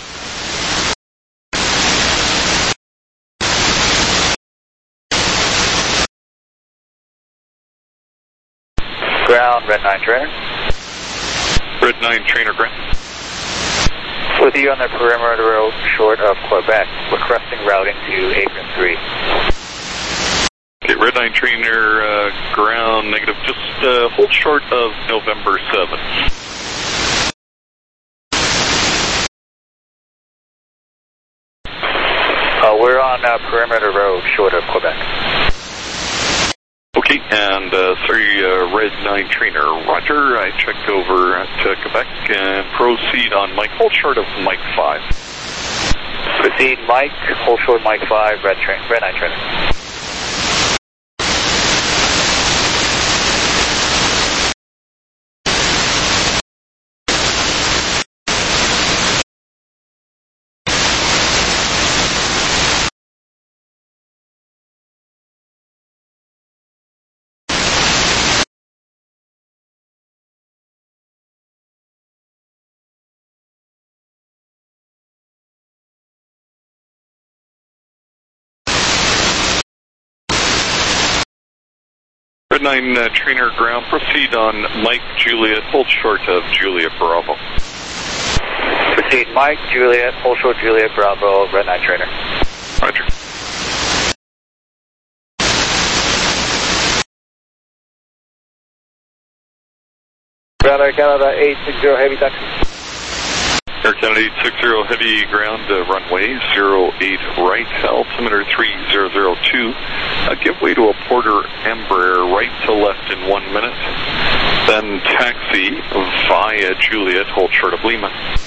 Ground, Red nine trainer. Red nine trainer, ground. With you on the perimeter road short of Quebec, requesting routing to apron three. Okay, Red nine trainer, uh, ground, negative, just uh, hold short of November seventh. Uh, we're on uh, perimeter road short of Quebec. Okay, and uh, sorry, uh, Red nine trainer, roger. I checked over at uh, Quebec and proceed on Mike, hold short of Mike five. Proceed Mike, hold short Mike five, Red, train, Red nine trainer. Red nine uh, trainer, ground, proceed on Mike Juliet, hold short of Juliet Bravo. Proceed Mike Juliet, hold short Juliet Bravo, Red nine trainer. Roger. Ground Air Canada eight six zero, heavy taxi. Air Canada eight six zero, heavy ground, uh, runway zero eight right, altimeter three zero zero two. Uh, give way to a Porter Embraer right to left in one minute. Then taxi via Juliet, hold short of Lima.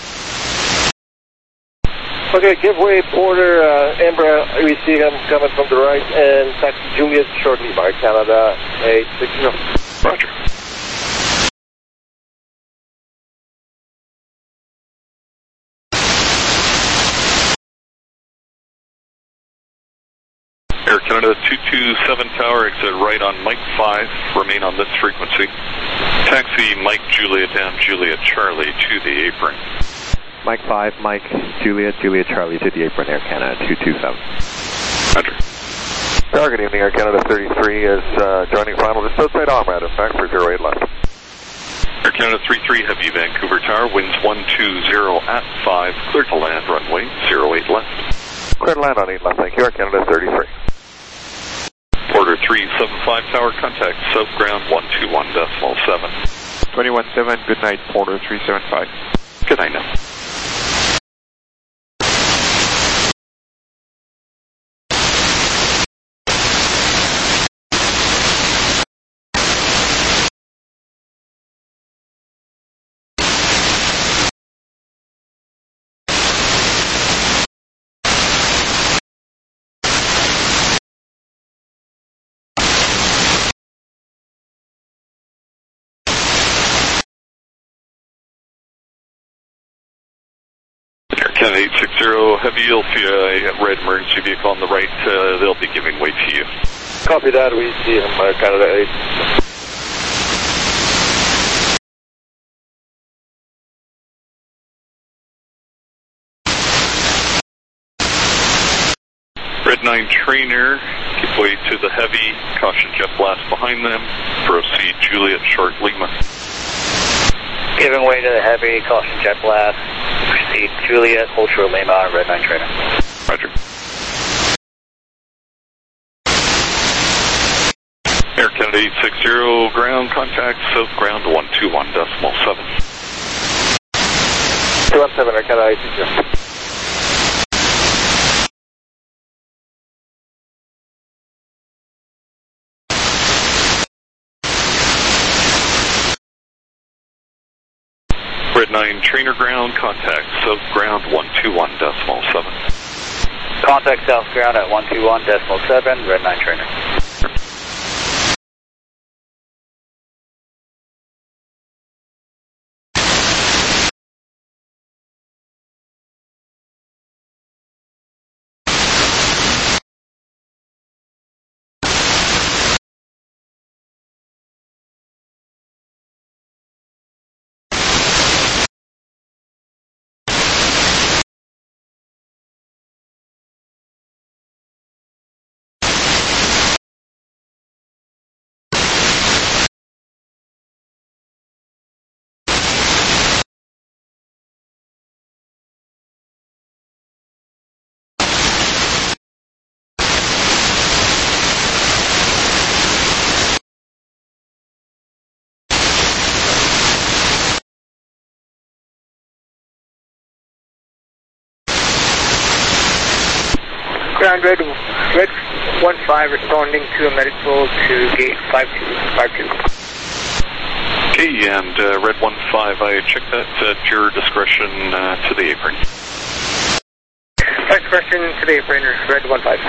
Okay, give way Porter uh, Embraer, we see him coming from the right, and taxi Juliet shortly by Canada eight six zero. Roger. Air Canada two two seven Tower, exit right on Mike five, remain on this frequency. Taxi Mike Juliet and Juliet Charlie to the apron. Mike five, Mike Juliet, Juliet Charlie to the apron, Air Canada two two seven. Roger. Tower, good evening, Air Canada thirty-three is uh, joining final, just outside Armad, in fact, for zero eight left. Air Canada three three, heavy Vancouver Tower, winds one two zero at five, clear to land, runway zero eight left. Clear to land on eight left, thank you, Air Canada thirty-three. Porter three seven five Tower, contact south ground one two one decimal seven. twenty-one seven, good night, Porter three seven five. Good night now. Canada eight six zero, heavy, you'll see a red emergency vehicle on the right, uh, they'll be giving way to you. Copy that, we see him, uh, Canada eight. Red nine trainer, give way to the heavy, caution jet blast behind them, proceed Juliet short Lima. Giving way to the heavy, caution jet blast, proceed Juliet, hold short Lima, Red nine trainer. Roger. Air Canada eight six zero, ground contact, south ground one two one decimal seven. two one seven, Air Canada eight six zero. nine trainer ground, contact south ground one two one decimal seven. Contact south ground at one two one decimal seven, red nine trainer. Ground red, red one five responding to a medical to gate five two five two. Okay, and uh, red one five, I checked that at your discretion uh, to the apron. Discretion to the apron, red one five.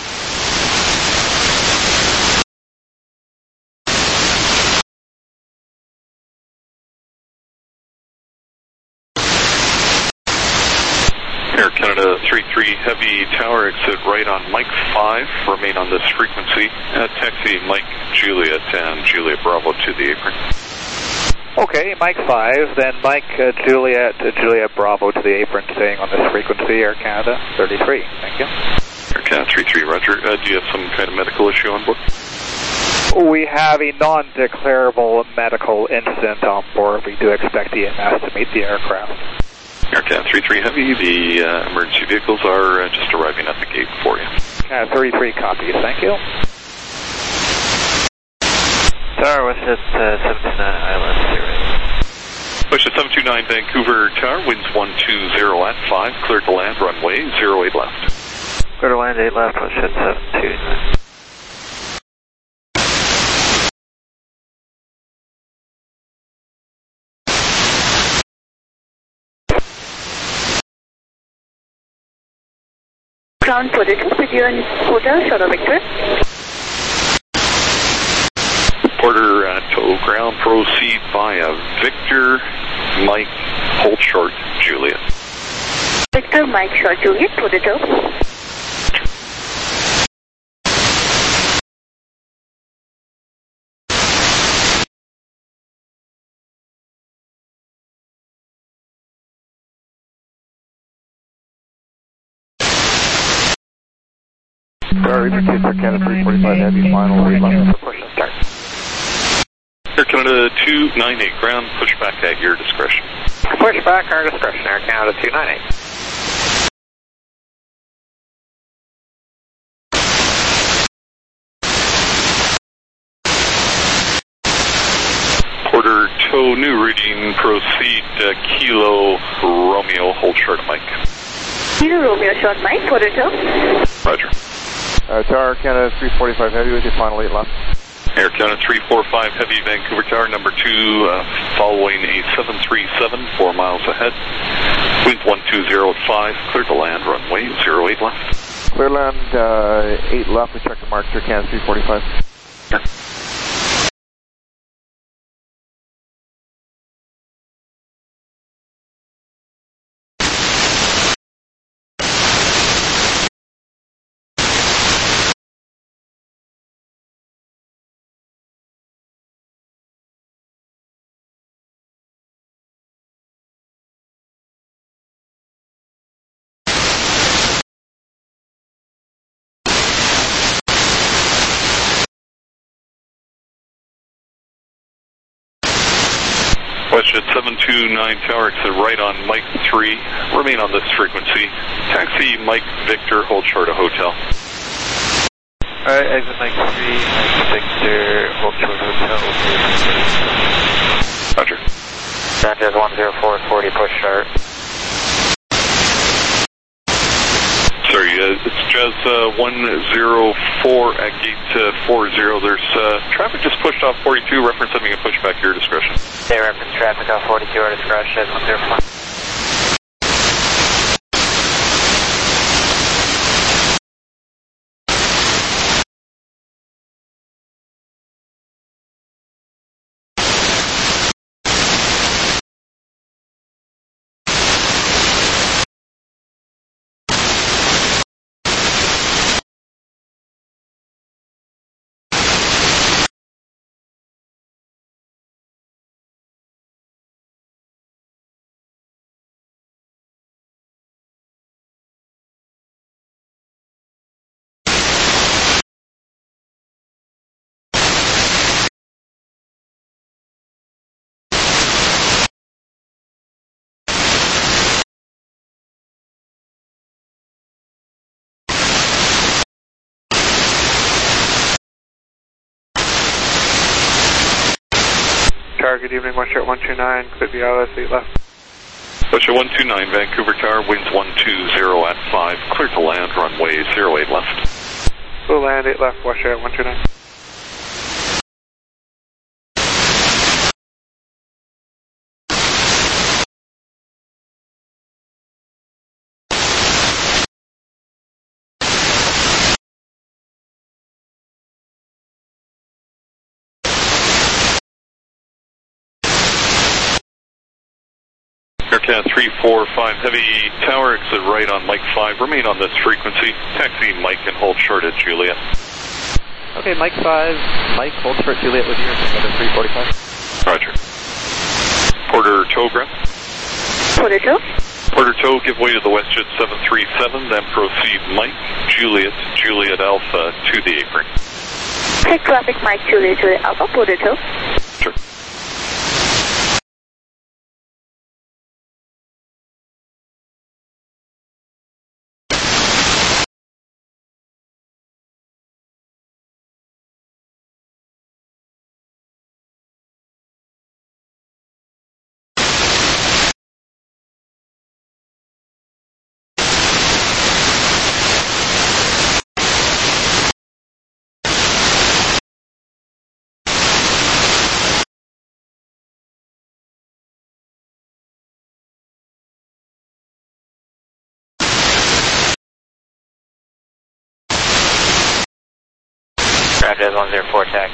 Air Canada three three Heavy Tower, exit right on Mike five, remain on this frequency. Uh, taxi Mike Juliet and Juliet Bravo to the apron. Okay, Mike five, then Mike uh, Juliet, uh, Juliet Bravo to the apron, staying on this frequency, Air Canada thirty-three. Thank you. Air Canada three three, roger. Uh, do you have some kind of medical issue on board? We have a non-declarable medical incident on board. We do expect E M S to meet the aircraft. Air Canada three three Heavy, the uh, emergency vehicles are uh, just arriving at the gate for you. Canada thirty-three copies, thank you. Tower, what's it, uh, seven two nine Island zero. Push at seven two nine Vancouver Tower, winds one two zero at five, cleared to land, runway zero eight left. Clear to land eight left, push at seven two nine. Ground position, Pigeon Hotel, Shadow Victor. Porter at tow ground, proceed via Victor, Mike, hold short, Juliet. Victor, Mike, short, Juliet, Porter tow. Sorry, Air Canada three forty-five Heavy, final lead left for push and start. Air Canada two nine eight, ground, push back at your discretion. Push back, our discretion, Air Canada two nine eight. Porter, tow, new reading, proceed, uh, Kilo Romeo, hold short, Mike. Kilo Romeo, short, Mike, Porter tow. Roger. Uh, Tower Canada three forty-five Heavy with your final eight left. Air Canada three forty-five Heavy, Vancouver Tower, number two, uh, following a seven three seven, four miles ahead. Winds one two zero at five, cleared to land, runway zero eight left. Clear land, uh, eight left, we check the marks, Air Canada three forty-five. Yeah. Question seven two nine Tower, exit right on Mike three, remain on this frequency. Taxi Mike Victor, hold short of hotel. Alright, exit Mike three, Mike Victor, hold short hotel. Roger. Sanchez one zero four forty, push start. Sorry, uh, it's Jazz uh, one zero four at gate uh, forty. There's uh, traffic just pushed off forty-two, reference having a pushback, your discretion. Okay, reference traffic off forty-two, our discretion, one zero four. Tower, good evening, Westjet one two nine, could be I L S eight left. Westjet one two nine, Vancouver Tower, winds one two zero at five, clear to land, runway zero eight left. Full land, eight left, Westjet one two nine. Air Canada three four five, heavy tower, exit right on Mike five, remain on this frequency, taxi Mike and hold short at Juliet. Okay, Mike five, Mike, hold short Juliet with you, another three forty-five. Roger. Porter tow ground. Porter tow. Porter tow, give way to the WestJet seven three seven, then proceed Mike, Juliet, Juliet Alpha to the apron. Take traffic Mike, Juliet, Juliet Alpha, Porter tow. Sure. Jazz one zero four, taxi.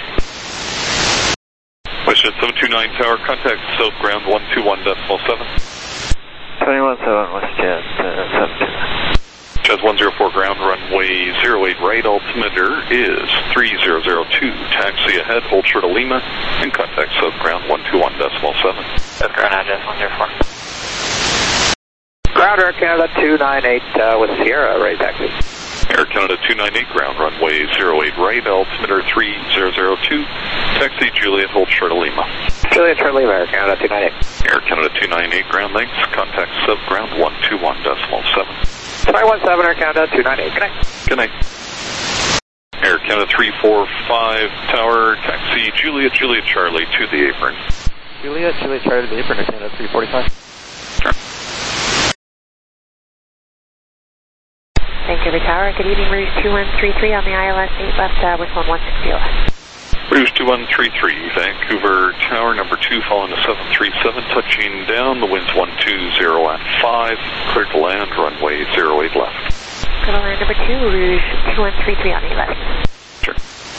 WestJet seven two nine Tower, contact south ground one two one decimal seven. twenty-one seven, WestJet uh, seven two nine. Jazz one zero four ground, runway zero eight right, altimeter is three zero zero two, taxi ahead, hold short of Lima, and contact south ground one two one decimal seven. South ground, Jazz one zero four. Ground Air Canada two nine eight uh, with Sierra, right taxi. Air Canada two nine eight ground, runway zero eight right, altimeter three zero zero two, taxi Juliet, hold short of Lima. Juliet, short Lima, Air Canada two nine eight. Air Canada two nine eight ground, thanks, contact sub ground one two one decimal seven. twenty-one seven, Air Canada two nine eight, good night. Good night. Air Canada three four five Tower, taxi Juliet, Juliet Charlie to the apron. Juliet, Juliet Charlie to the apron, Air Canada three forty-five. Sure. Vancouver Tower, good evening, Rouge two one three three on the I L S eight left, uh, with one one six zero left. Rouge two one three three, Vancouver Tower, number two, following the seven three seven, touching down, the wind's one two zero at five, clear to land, runway zero eight left. Clear to land number two, Rouge two one three three on the left. Sure.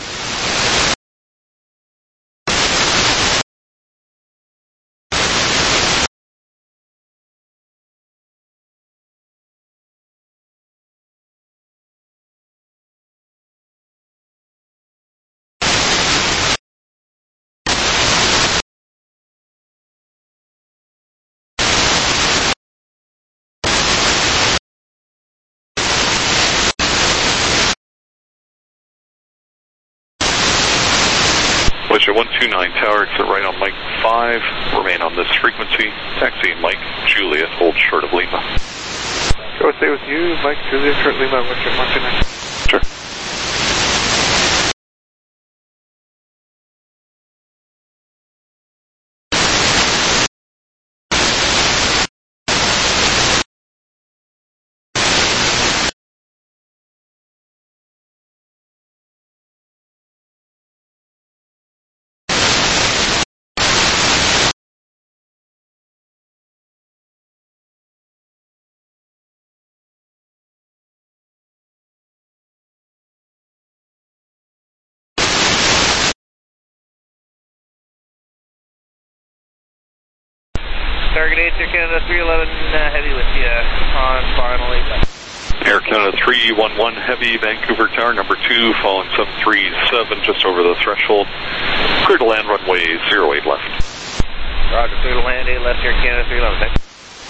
WestJet one two nine Tower, exit right on Mike five, remain on this frequency, taxi Mike, Juliet, hold short of Lima. Go stay with you, Mike, Juliet, short Lima, WestJet one two nine. Sure. target eight, Air Canada three eleven uh, heavy with you on final eight left. Air Canada three one one Heavy, Vancouver Tower number two, following seven three seven, just over the threshold. Clear to land runway zero eight left. Roger, clear to land eight left, Air Canada three eleven, thanks.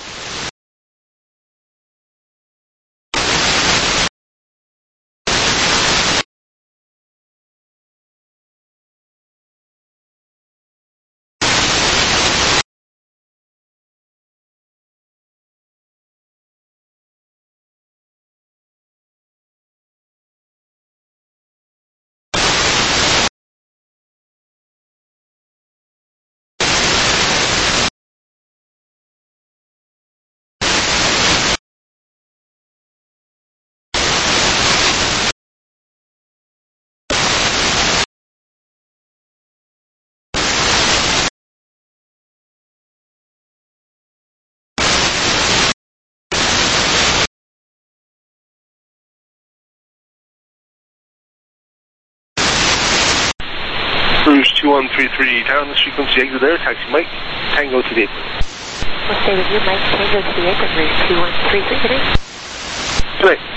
Cruise two one three three, down this frequency, exit there, taxi Mike, Tango to the apron. We'll stay with you, Mike, Tango to the apron, Cruise two one three three, good night. Good night.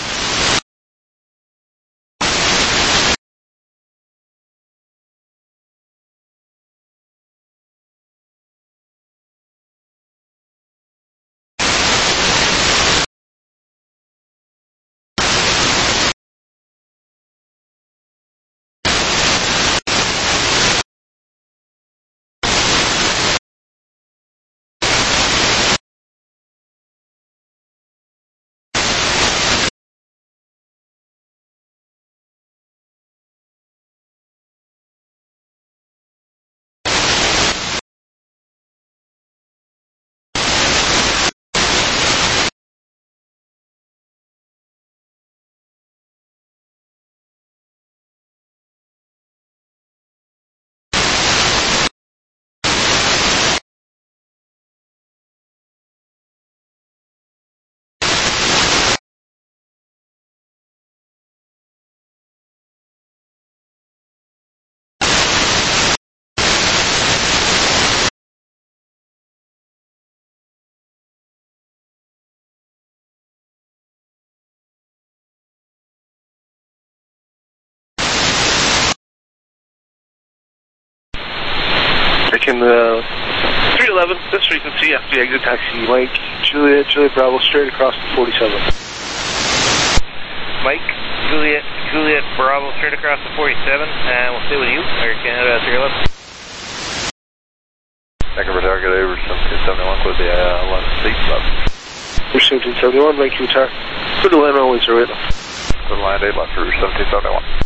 Taking the three eleven, this frequency, F B exit taxi, Mike, Juliet, Juliet Bravo, straight across the forty-seven. Mike, Juliet, Juliet Bravo, straight across the forty-seven, and we'll stay with you, Air Canada three eleven. Vancouver target over seventeen seventy-one with the uh, left seat left. Rouge seventeen seventy-one, Vancouver Tower. Clear to land runway zero eight left. Clear to land eight left, Rouge seventeen seventy-one.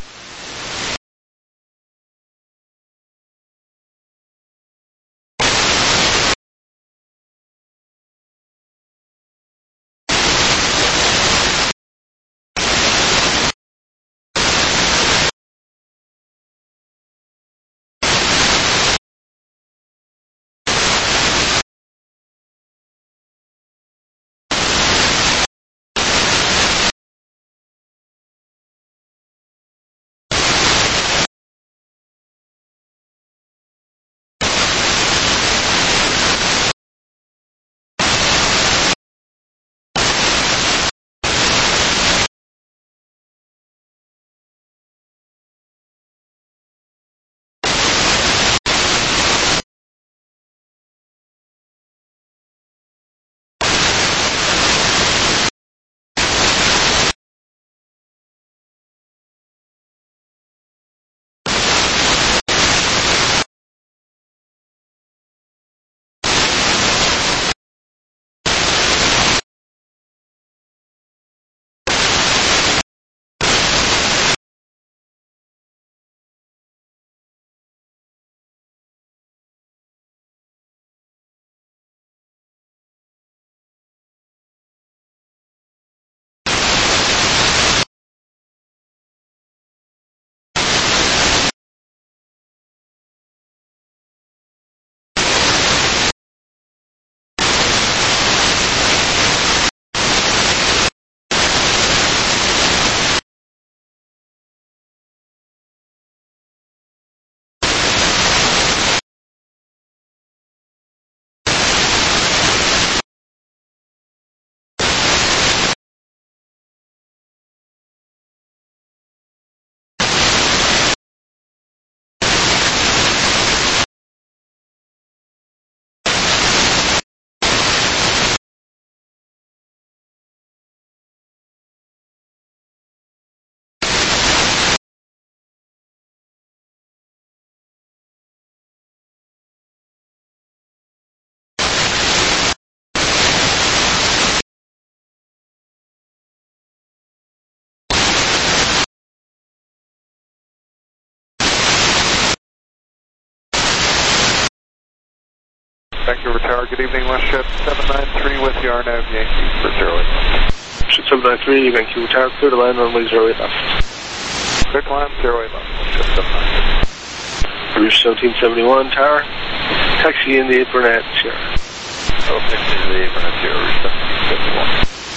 Vancouver Tower, good evening, WestJet seven nine three with the R N A V Yankee for zero eight. WestJet seven nine three, Vancouver Tower, clear to land, runway zero eight left. Clear to land, zero eight left, WestJet seven nine three. Rouge seventeen seventy-one, Tower, taxi in the apron at Sierra. Oh, taxi in the apron at Sierra, Rouge seventeen seventy-one.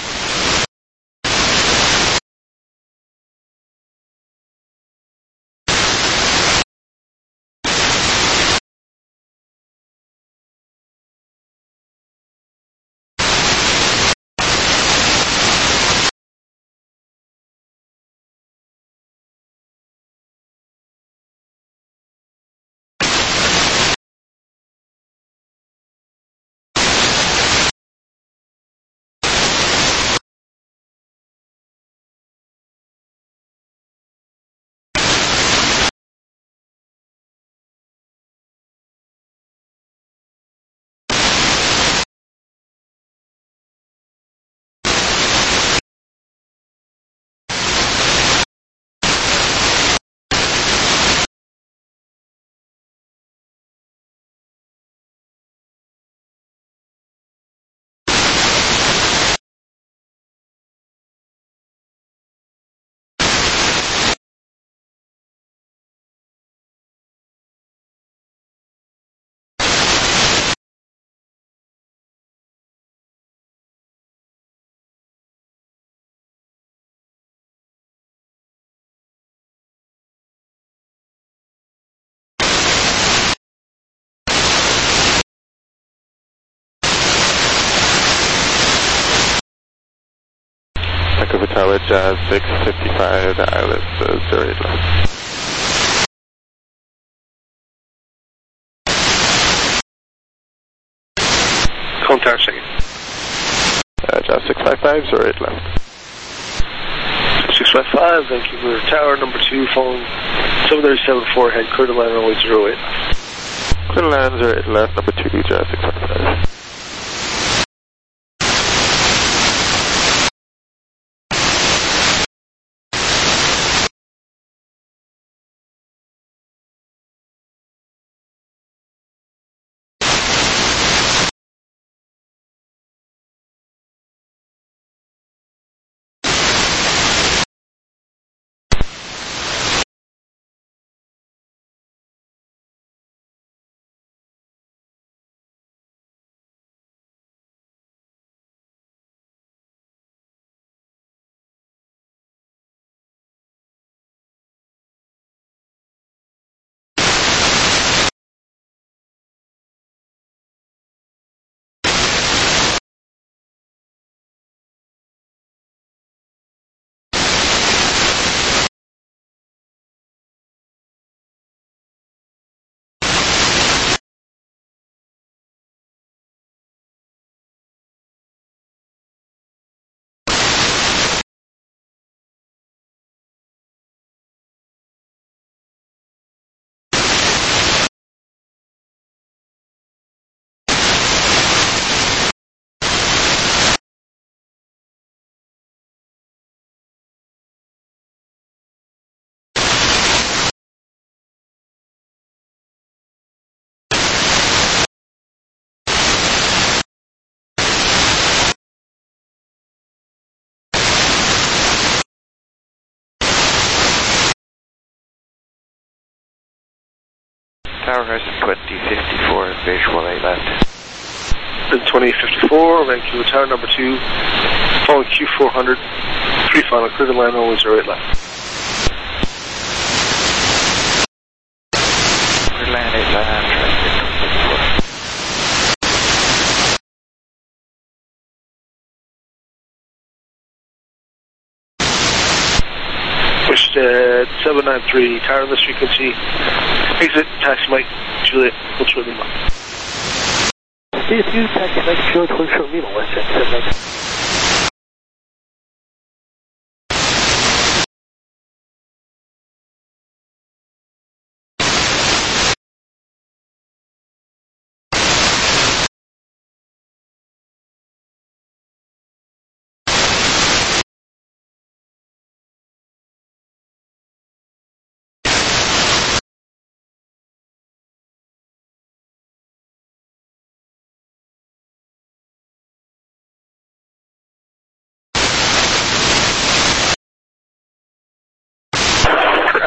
Vancouver Tower, Jazz six fifty-five, I L S uh, zero eight left. Contact second. Uh, Jazz six five five, zero eight left. six five five, Vancouver Tower, number two, phone seven thirty-seven forehead, clear to land, runway zero eight left. Clear to land, zero eight left, number two, Jazz six five five. Tower Horizon twenty fifty-four, visual eight left. twenty fifty-four, Vancouver Tower, number two, following Q four hundred, three final, clear to land, runway zero eight left. Clear to land, eight left, traffic Pushed at seven nine three, tower on this frequency, exit, taxi Mike, Juliet, hold short Lima. C S U, taxi Mike, Juliet, hold short Lima, WestJet seven nine three.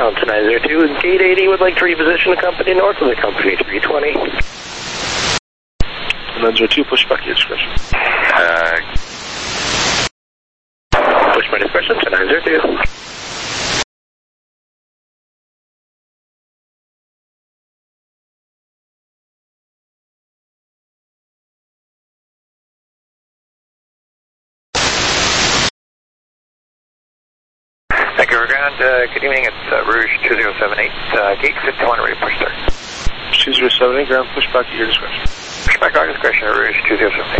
Ground to nine zero two, gate eighty would like to reposition the company north of the company three twenty. nine zero two, push back your discretion. Uh, push my discretion to nine zero two. Vancouver Ground, uh, good evening, it's uh, Rouge two zero seven eight, uh, gate fifty-one, ready for start. two zero seven eight, ground, push back at your discretion. Push back our discretion, Rouge two zero seven eight.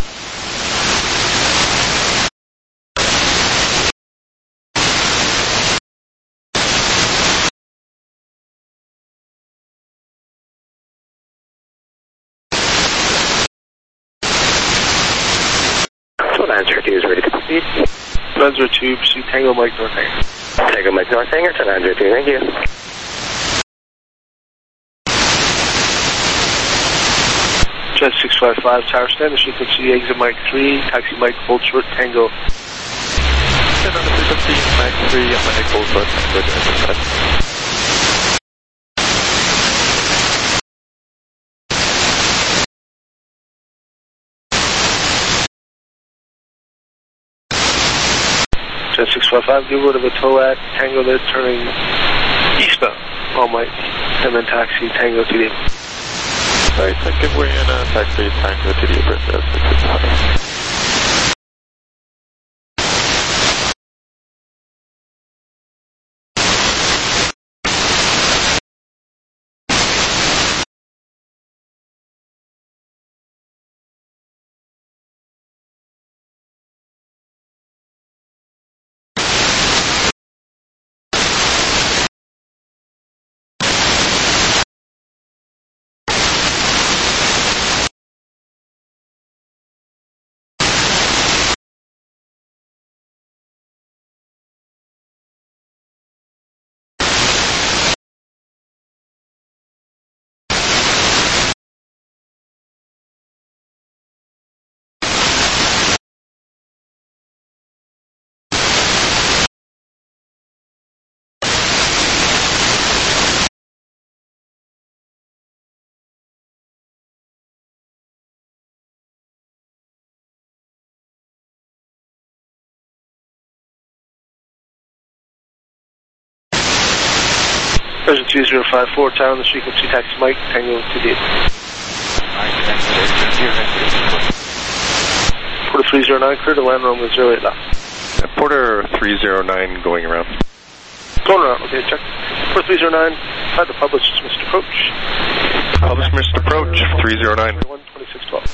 So nine zero two is ready to proceed. nine zero two, proceed Tango Mike North Hangar. Tango Mike North Hangar to nine zero two, thank you. Jet six five five, tower standard frequency, exit Mike three, taxi Mike hold short Tango. Stand on the frequency, Mike three, and Mike hold short Tango to exercise. Jet six five five, give word of a tow at Tango there, turning eastbound, all Mike, and then taxi Tango to the Right, so give way in uh, taxi Tango to the approach. Present two zero five four, tower on the frequency, taxi Mike, Tango to the Porter three zero nine, clear to land runway zero eight left. Uh, Porter three zero nine going around. Going around, okay, check. Porter three zero nine, had to publish missed approach. Publish missed approach, three zero nine. one twenty-six twelve.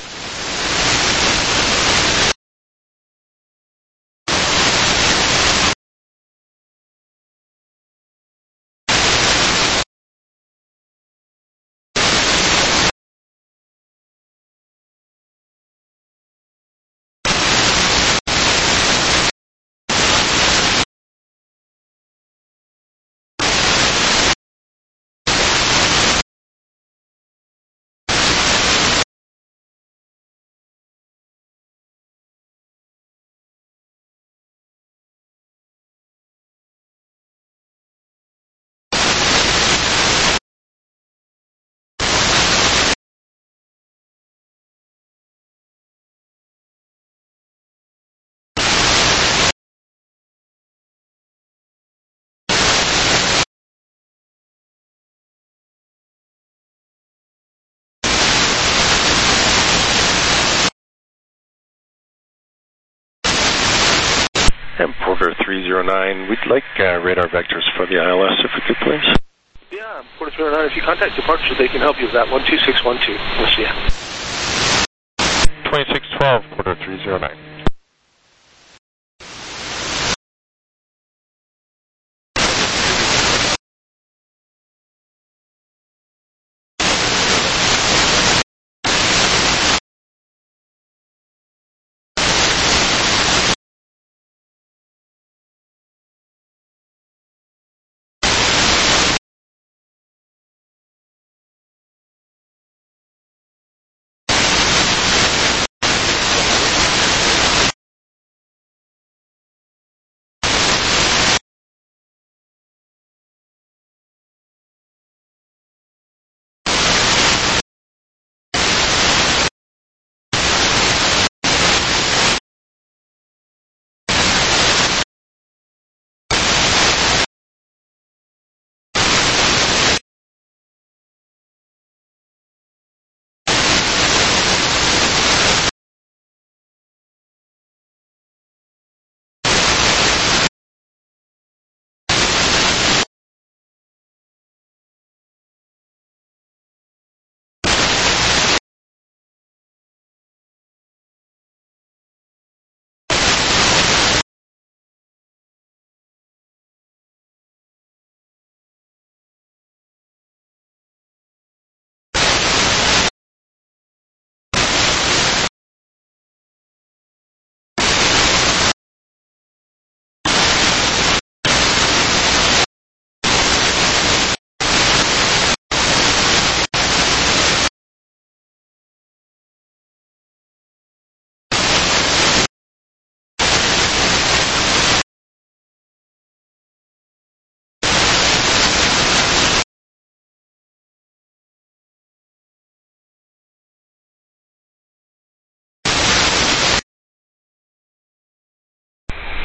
And Porter three zero nine, we'd like uh, radar vectors for the I L S if we could please. Yeah, Porter three zero nine, if you contact departure, they can help you with that. one two six one two, we'll see ya. twenty-six twelve, Porter three zero nine.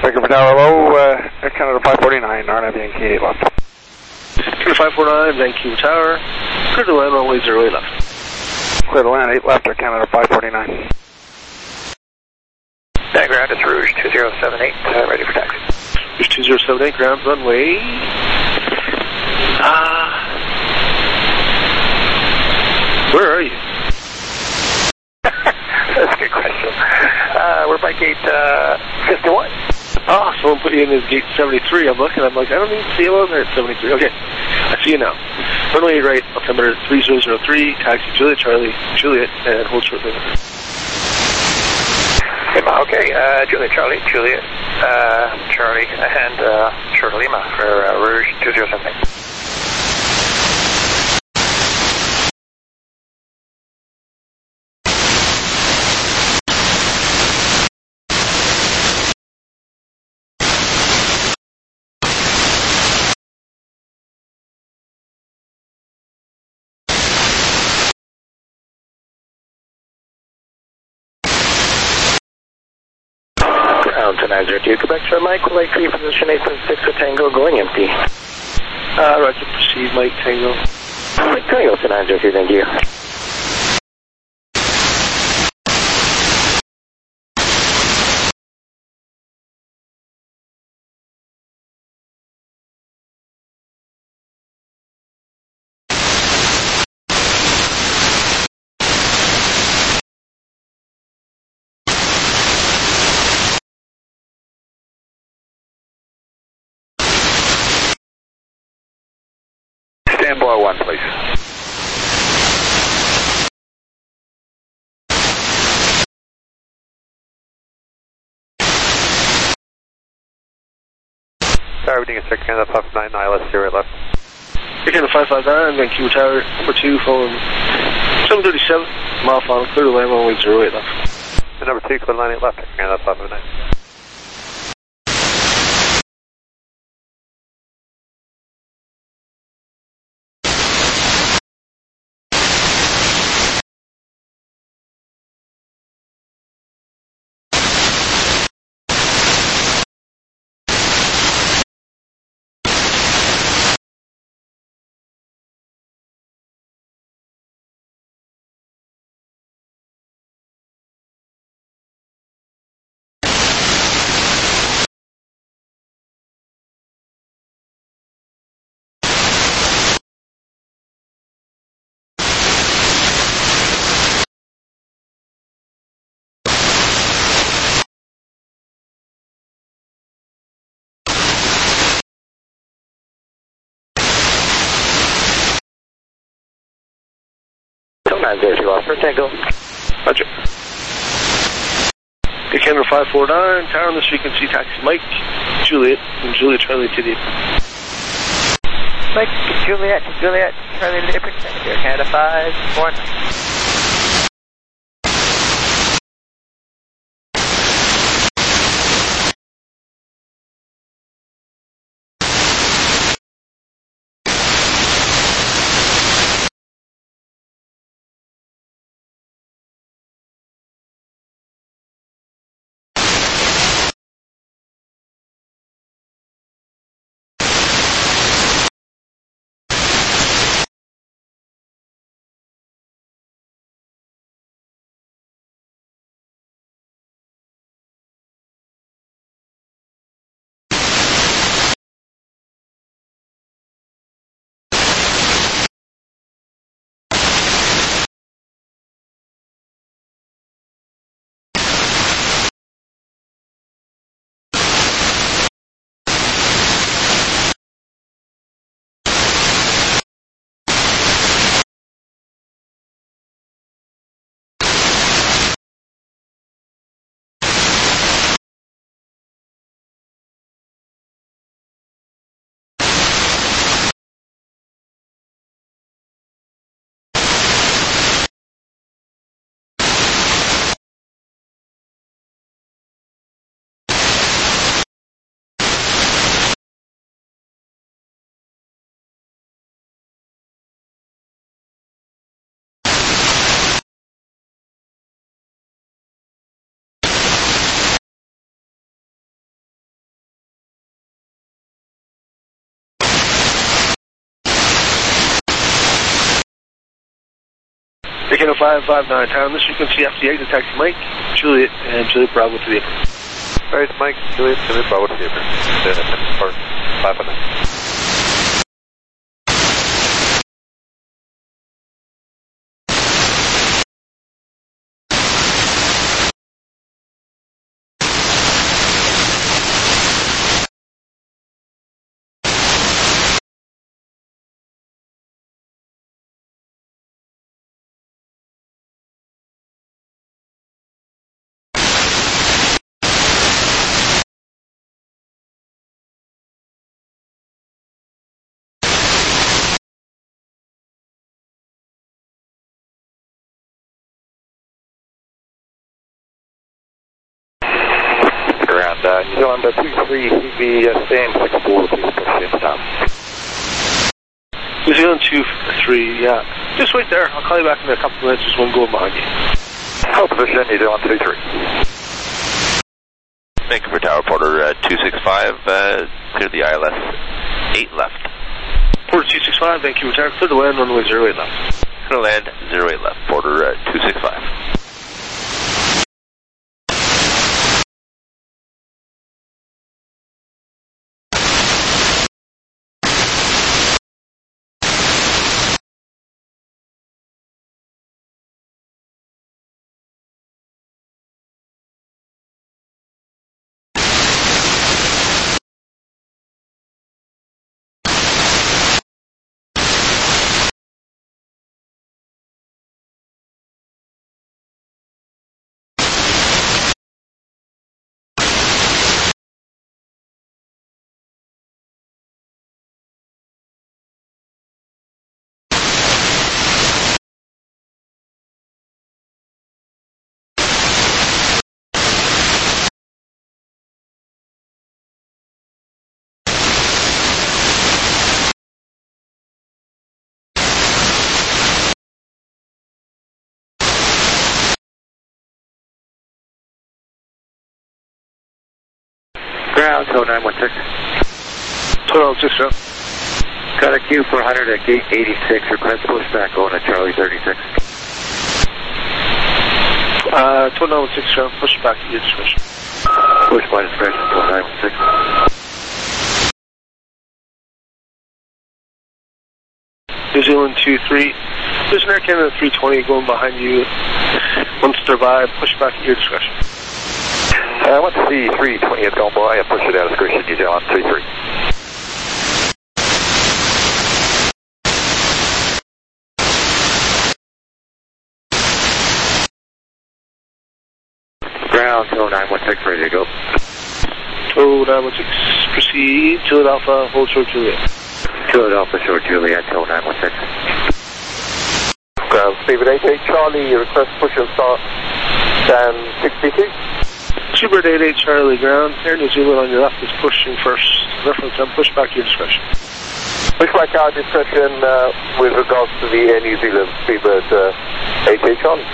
Vancouver Tower low, uh, Air Canada five forty-nine, R N A V Yankee eight left. Canada five forty-nine, Vancouver Tower, clear to land runway zero eight left. Clear to land eight left, Air Canada five forty-nine. Background is Rouge two zero seven eight, uh, ready for taxi. Rouge two zero seven eight, ground runway. Uh, where are you? That's a good question. Uh, we're by gate uh, fifty-one. Oh, someone put you in his gate seventy-three. I'm looking, I'm like, I don't even see you on there at seventy-three. Okay, I see you now. Runway eight right, altimeter three zero zero three, taxi Juliet, Charlie, Juliet, and hold short limiter. Okay, uh, Juliet, Charlie, Juliet, uh, Charlie, and uh, short Lima for uh, Rouge two zero seven eight. To nine zero two, Quebec, sir, Mike, would like to position eight point six with Tango, going empty. Uh, right to proceed, Mike Tango. Mike Tango to nine zero two, thank you. Stand by one, please. Tower, reading Air Canada five nine, I L S zero left. Air Canada five five nine, Vancouver Tower, number two, phone seven thirty-seven, mile final, clear to land runway zero eight left. And number two, clear to land eight left, Air Canada five five nine. nine zero two, officer, Tango. Roger. Air Canada five forty-nine, tower on this frequency, taxi Mike, Juliet, and Juliet Charlie to the Mike, Juliet, Juliet, Charlie to the apron, Air Canada five forty-nine. Air Canada five five nine, tower on this frequency, F T exit taxi Mike, Juliet, and Juliet Bravo to the apron. Alright, Mike, Juliet, Juliet Bravo to the apron. Or five five nine. Uh, New Zealand uh, two three, C B, uh, stand six four, please push in stop. New Zealand two three, yeah. Just wait there. I'll call you back in a couple of minutes. There's one going behind you. Hold position, New Zealand two three. Vancouver Tower, Porter uh, two six five, uh, clear the I L S eight left. Porter two six five, Vancouver Tower, clear the land, runway zero eight left. Clear the land, zero eight left, Porter uh, two six five. Ground, Tow nine one six. Tow nine one six, yeah. Got a queue for one hundred at gate eighty-six, request pushback on a Charlie thirty-six. Uh, Tow nine one six, yeah. Push back at your discretion. Push by discretion, Tow nine one six. New Zealand two three. There's an Air Canada three twenty going behind you. Once they're by, push back at your discretion. I want to see three twenty has gone by and push it out of discretion, New Zealand two three. Ground, Tow nine one six, ready to go. Tow nine one six, proceed. Juliet Alpha, hold short Juliet. Juliet Alpha, short Juliet, Tow nine one six. Ground, Stephen eight eight, Charlie, request push and start, stand sixty-two. Super eight eight, Charlie, ground. Air New Zealand on your left is pushing first. Reference and push back your discretion. Push back our discretion uh, with regards to the Air New Zealand Speedbird uh, eight eight, Charlie.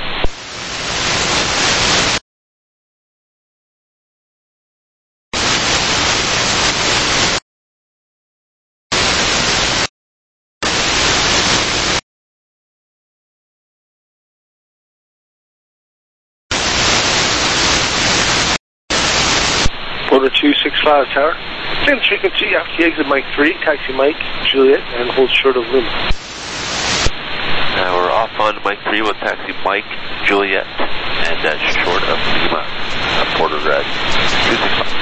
Porter two six five, tower. Same frequency, after exit Mike three, taxi Mike, Juliet, and hold short of Lima. Uh, we're off on Mike three with taxi Mike, Juliet, and uh, short of Lima. Uh, Porter uh, two six five.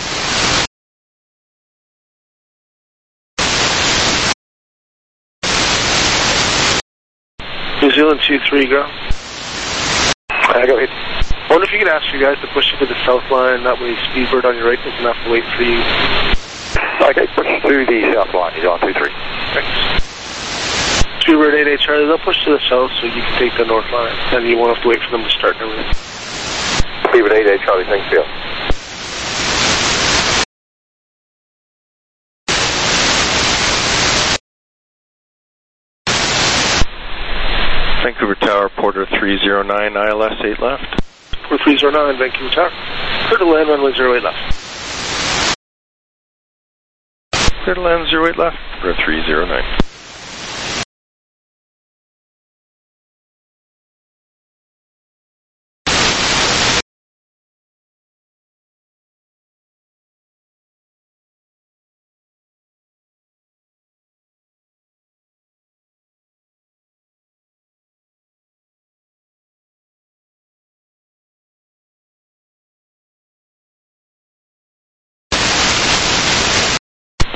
New Zealand two three, go. I got it. I wonder if you could ask you guys to push into the south line, that way Speedbird on your right doesn't have to wait for you. Okay, push through the south line, he's on two three. Thanks. Speedbird eight eight, Charlie, they'll push to the south so you can take the north line, and you won't have to wait for them to start and everything. Speedbird eight eight, Charlie, thanks, Bill. Vancouver Tower, Porter three zero nine, I L S eight left. Porter three zero nine, Vancouver Tower. Clear to land, runway zero eight left. Clear to land, zero eight left, Porter three zero nine.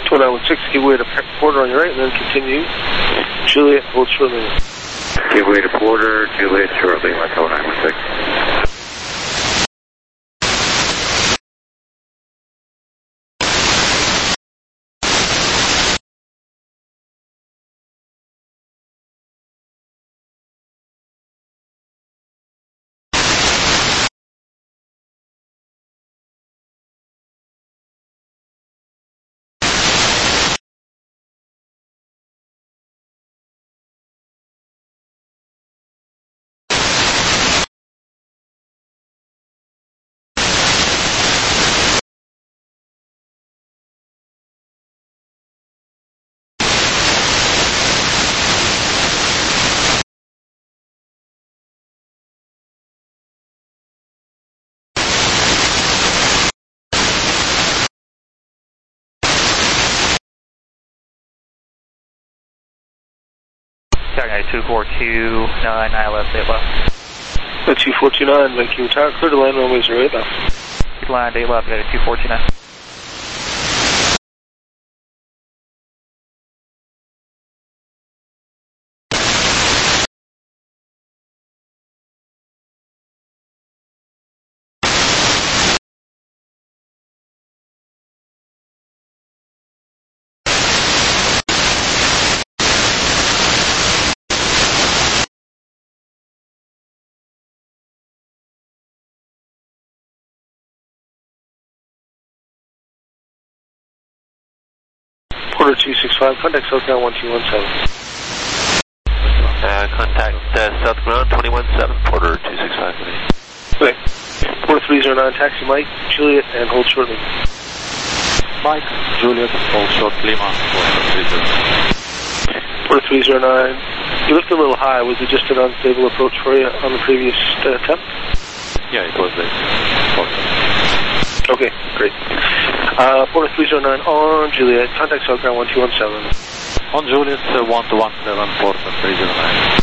two nine one six, give way to Porter on your right, and then continue. Juliet, hold short Lima. Give way to Porter, Juliet, short Lima, two nine one six. two four two nine, I L S eight left. two four two nine, Vancouver Tower, clear to land runway zero eight left. Land eight left, got a two four two nine. Porter two six five, contact southbound one two one seven. Uh, contact uh, South Ground two one seven, Porter two six five. Okay. Porter three zero nine, taxi Mike, Juliet, and hold short Lima. Mike, Juliet, hold short Lima, Porter three zero nine, you lifted a little high. Was it just an unstable approach for you on the previous uh, attempt? Yeah, it was there. Okay, great. Uh, Porter three zero nine on Juliet, contact Southground one two one seven. On Juliet, uh, one two one seven, Porter three zero nine.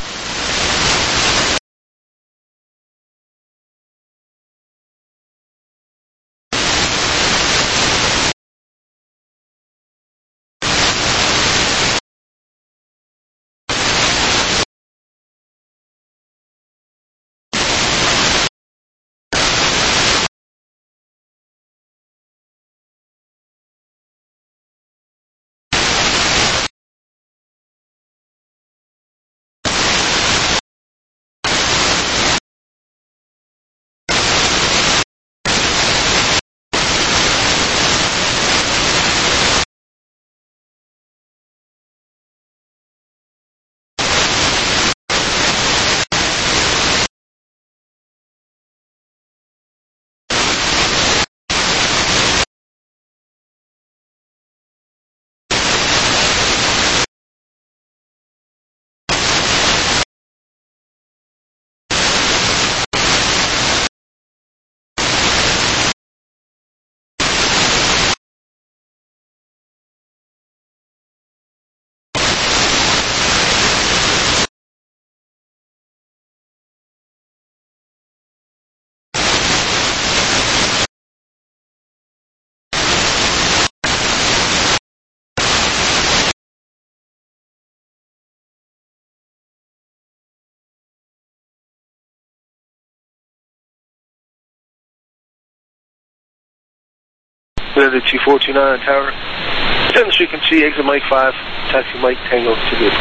We're at two four two nine Tower. Send the frequency, exit Mike five, taxi Mike Tango to good.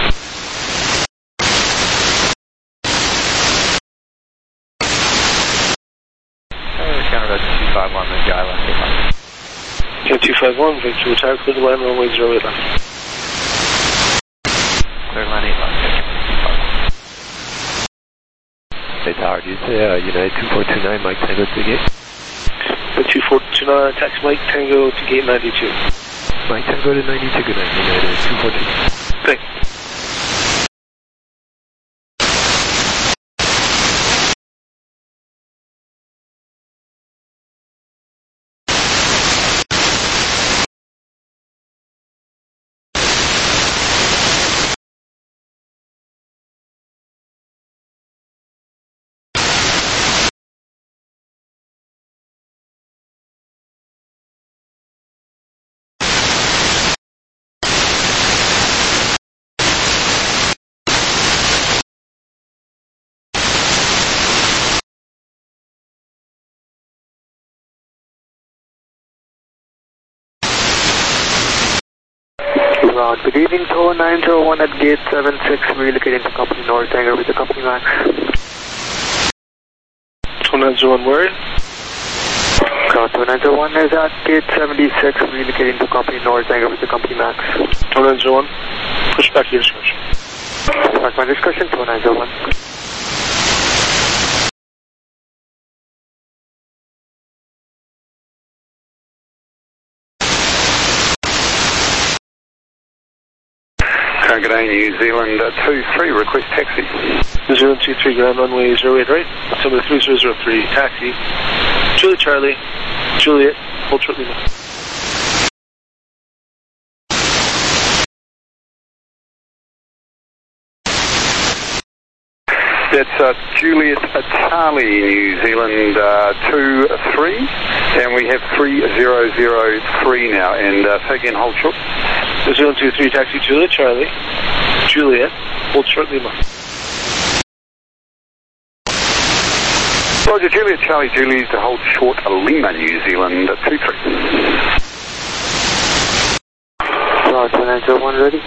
Canada two five one, the guy left eight left. Canada two five one, Vancouver Tower, clear to land runway zero eight left. Clear land eight left. Hey Tower, do you say uh, United two four two nine, Mike Tango to gate? two four two nine, taxi Mike Tango to gate ninety-two. Mike Tango to ninety-two, good night, United two four two nine. Thank you. Ron, good evening, Tower nine zero one at gate seven six, relocating to company North Hangar with the company max. Tower nine zero one, where? Tower nine zero one is at gate seventy-six, relocating to company North Hangar with the company max. Tower nine zero one, push back your discussion. Push back my discussion, Tower nine zero one. Good day, New Zealand uh, two three, request taxi. New Zealand two three, ground runway zero eight right, altimeter three zero zero three, taxi. Julie Charlie, Juliet, hold short Lima. That's uh, Juliet uh, Charlie, New Zealand uh, two three, and we have three zero zero three now, and uh, say again, hold short. New Zealand two three, taxi Juliet Charlie, Juliet, hold short Lima. Roger, Juliet Charlie, Juliet to hold short Lima, New Zealand uh, two three. Roger, nine zero one ready?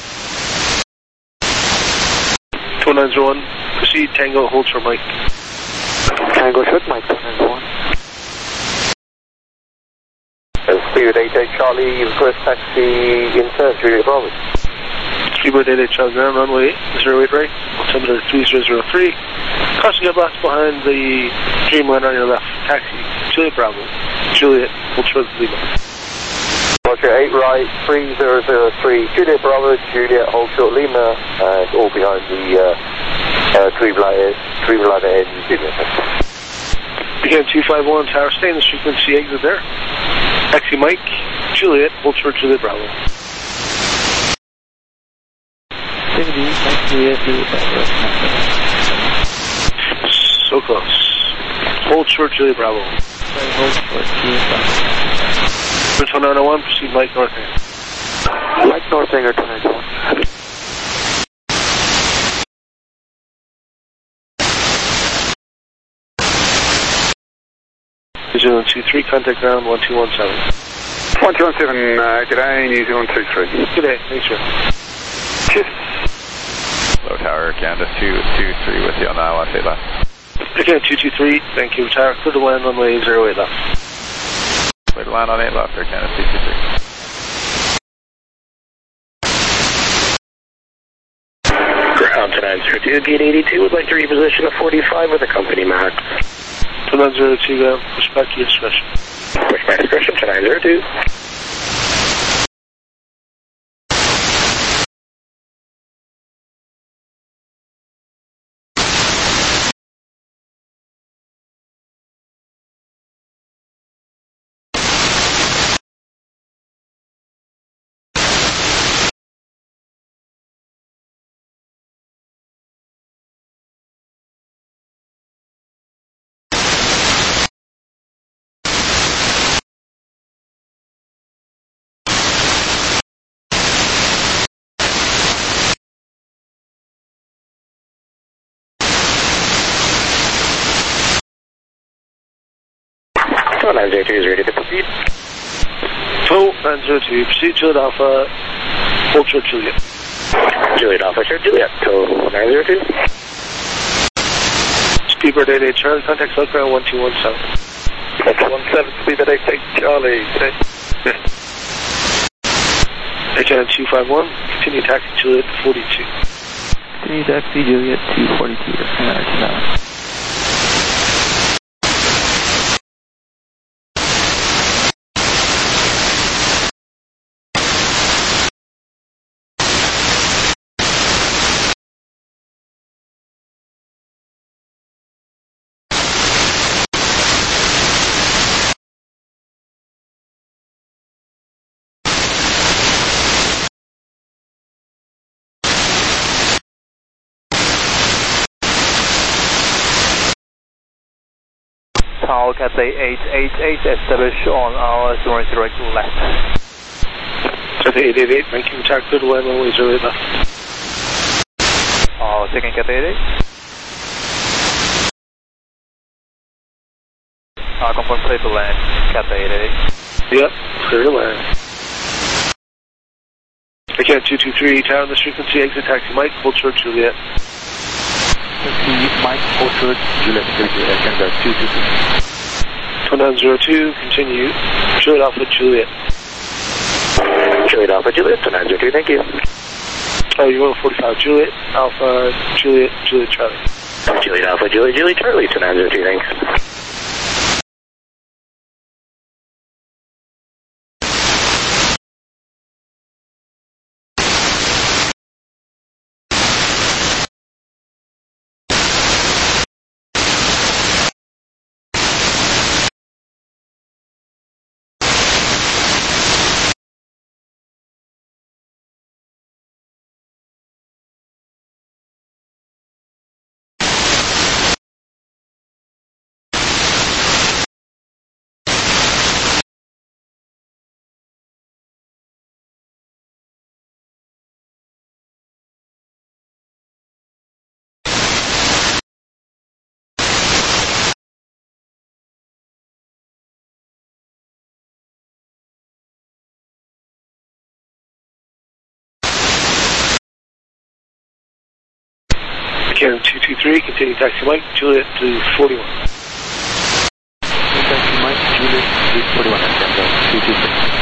Tower nine zero one, proceed, Tango, hold short Mike. Tango short Mike, Tower nine zero one. Speedbird eight eight Charlie, request taxi insert, Juliet Bravo. Speedbird eight eight Charlie, ground runway zero eight right, altimeter three zero zero three. Crossing your blast behind the Dreamliner on your left, taxi, Juliet Bravo, Juliet, hold short Lima. Roger, eight right, three zero zero three, Juliet Bravo, Juliet, hold short Lima, and all behind the uh, uh, Dreamliner, Dreamliner in Juliet. Again, two five one, tower, stay in the frequency, exit there. Taxi Mike, Juliet, hold short Juliet Bravo. So close. Hold short Juliet Bravo. Hold short Juliet Bravo. Tower nine oh one, proceed Mike North Hangar. Mike North Hangar, Tower nine oh one. New Zealand two three, contact ground one two one seven. one two one seven, uh, good day, New Zealand two three. Good day, thanks sir. Cheers. Low Tower, Canada two two three with you on the I L S eight left. Again, two two three, thank you, Tower, clear to land runway zero eight left. Clear to land on eight left, Air Canada two two three. Ground to nine zero two, gate eighty-two, would like to reposition a forty-five with a company max. To nine zero two, uh, push back your discretion. Push my discretion to nine zero two. nine zero two is ready to proceed. Tow nine zero two, proceed Juliet Alpha, hold short Juliet. Juliet Alpha, short Juliet, tow nine zero two. Speedbird eight eight Charlie, contact south ground one two one seven. That's one seven, Speedbird eight eight Charlie. H N two five one, continue taxi Juliet forty-two. Continue taxi Juliet two forty-two, nine. Tower Cathay eight eight eight, establish on our zero direct left. Cathay eight eight eight, making attack clear to land runway zero eight left. Oh, taking Cathay eight eight. Uh, confirm clear to land, Cathay eight eight eight. Yep, clear to land. Again, two two three, tower on this frequency, exit taxi Mike, hold short Juliet. Taxi Mike, hold short Juliet, Air Canada two two three. two nine zero two, continue, Juliet Alpha Juliet. Juliet Alpha Juliet, two nine zero two, thank you. Oh, you're going forty-five, Juliet Alpha Juliet, Juliet Charlie. Juliet Alpha Juliet, Juliet Charlie, two nine zero two, thanks. Again, two two three, continue taxi Mike, Juliet to forty-one. Taxi Mike, Juliet to forty-one, Air Canada two two three.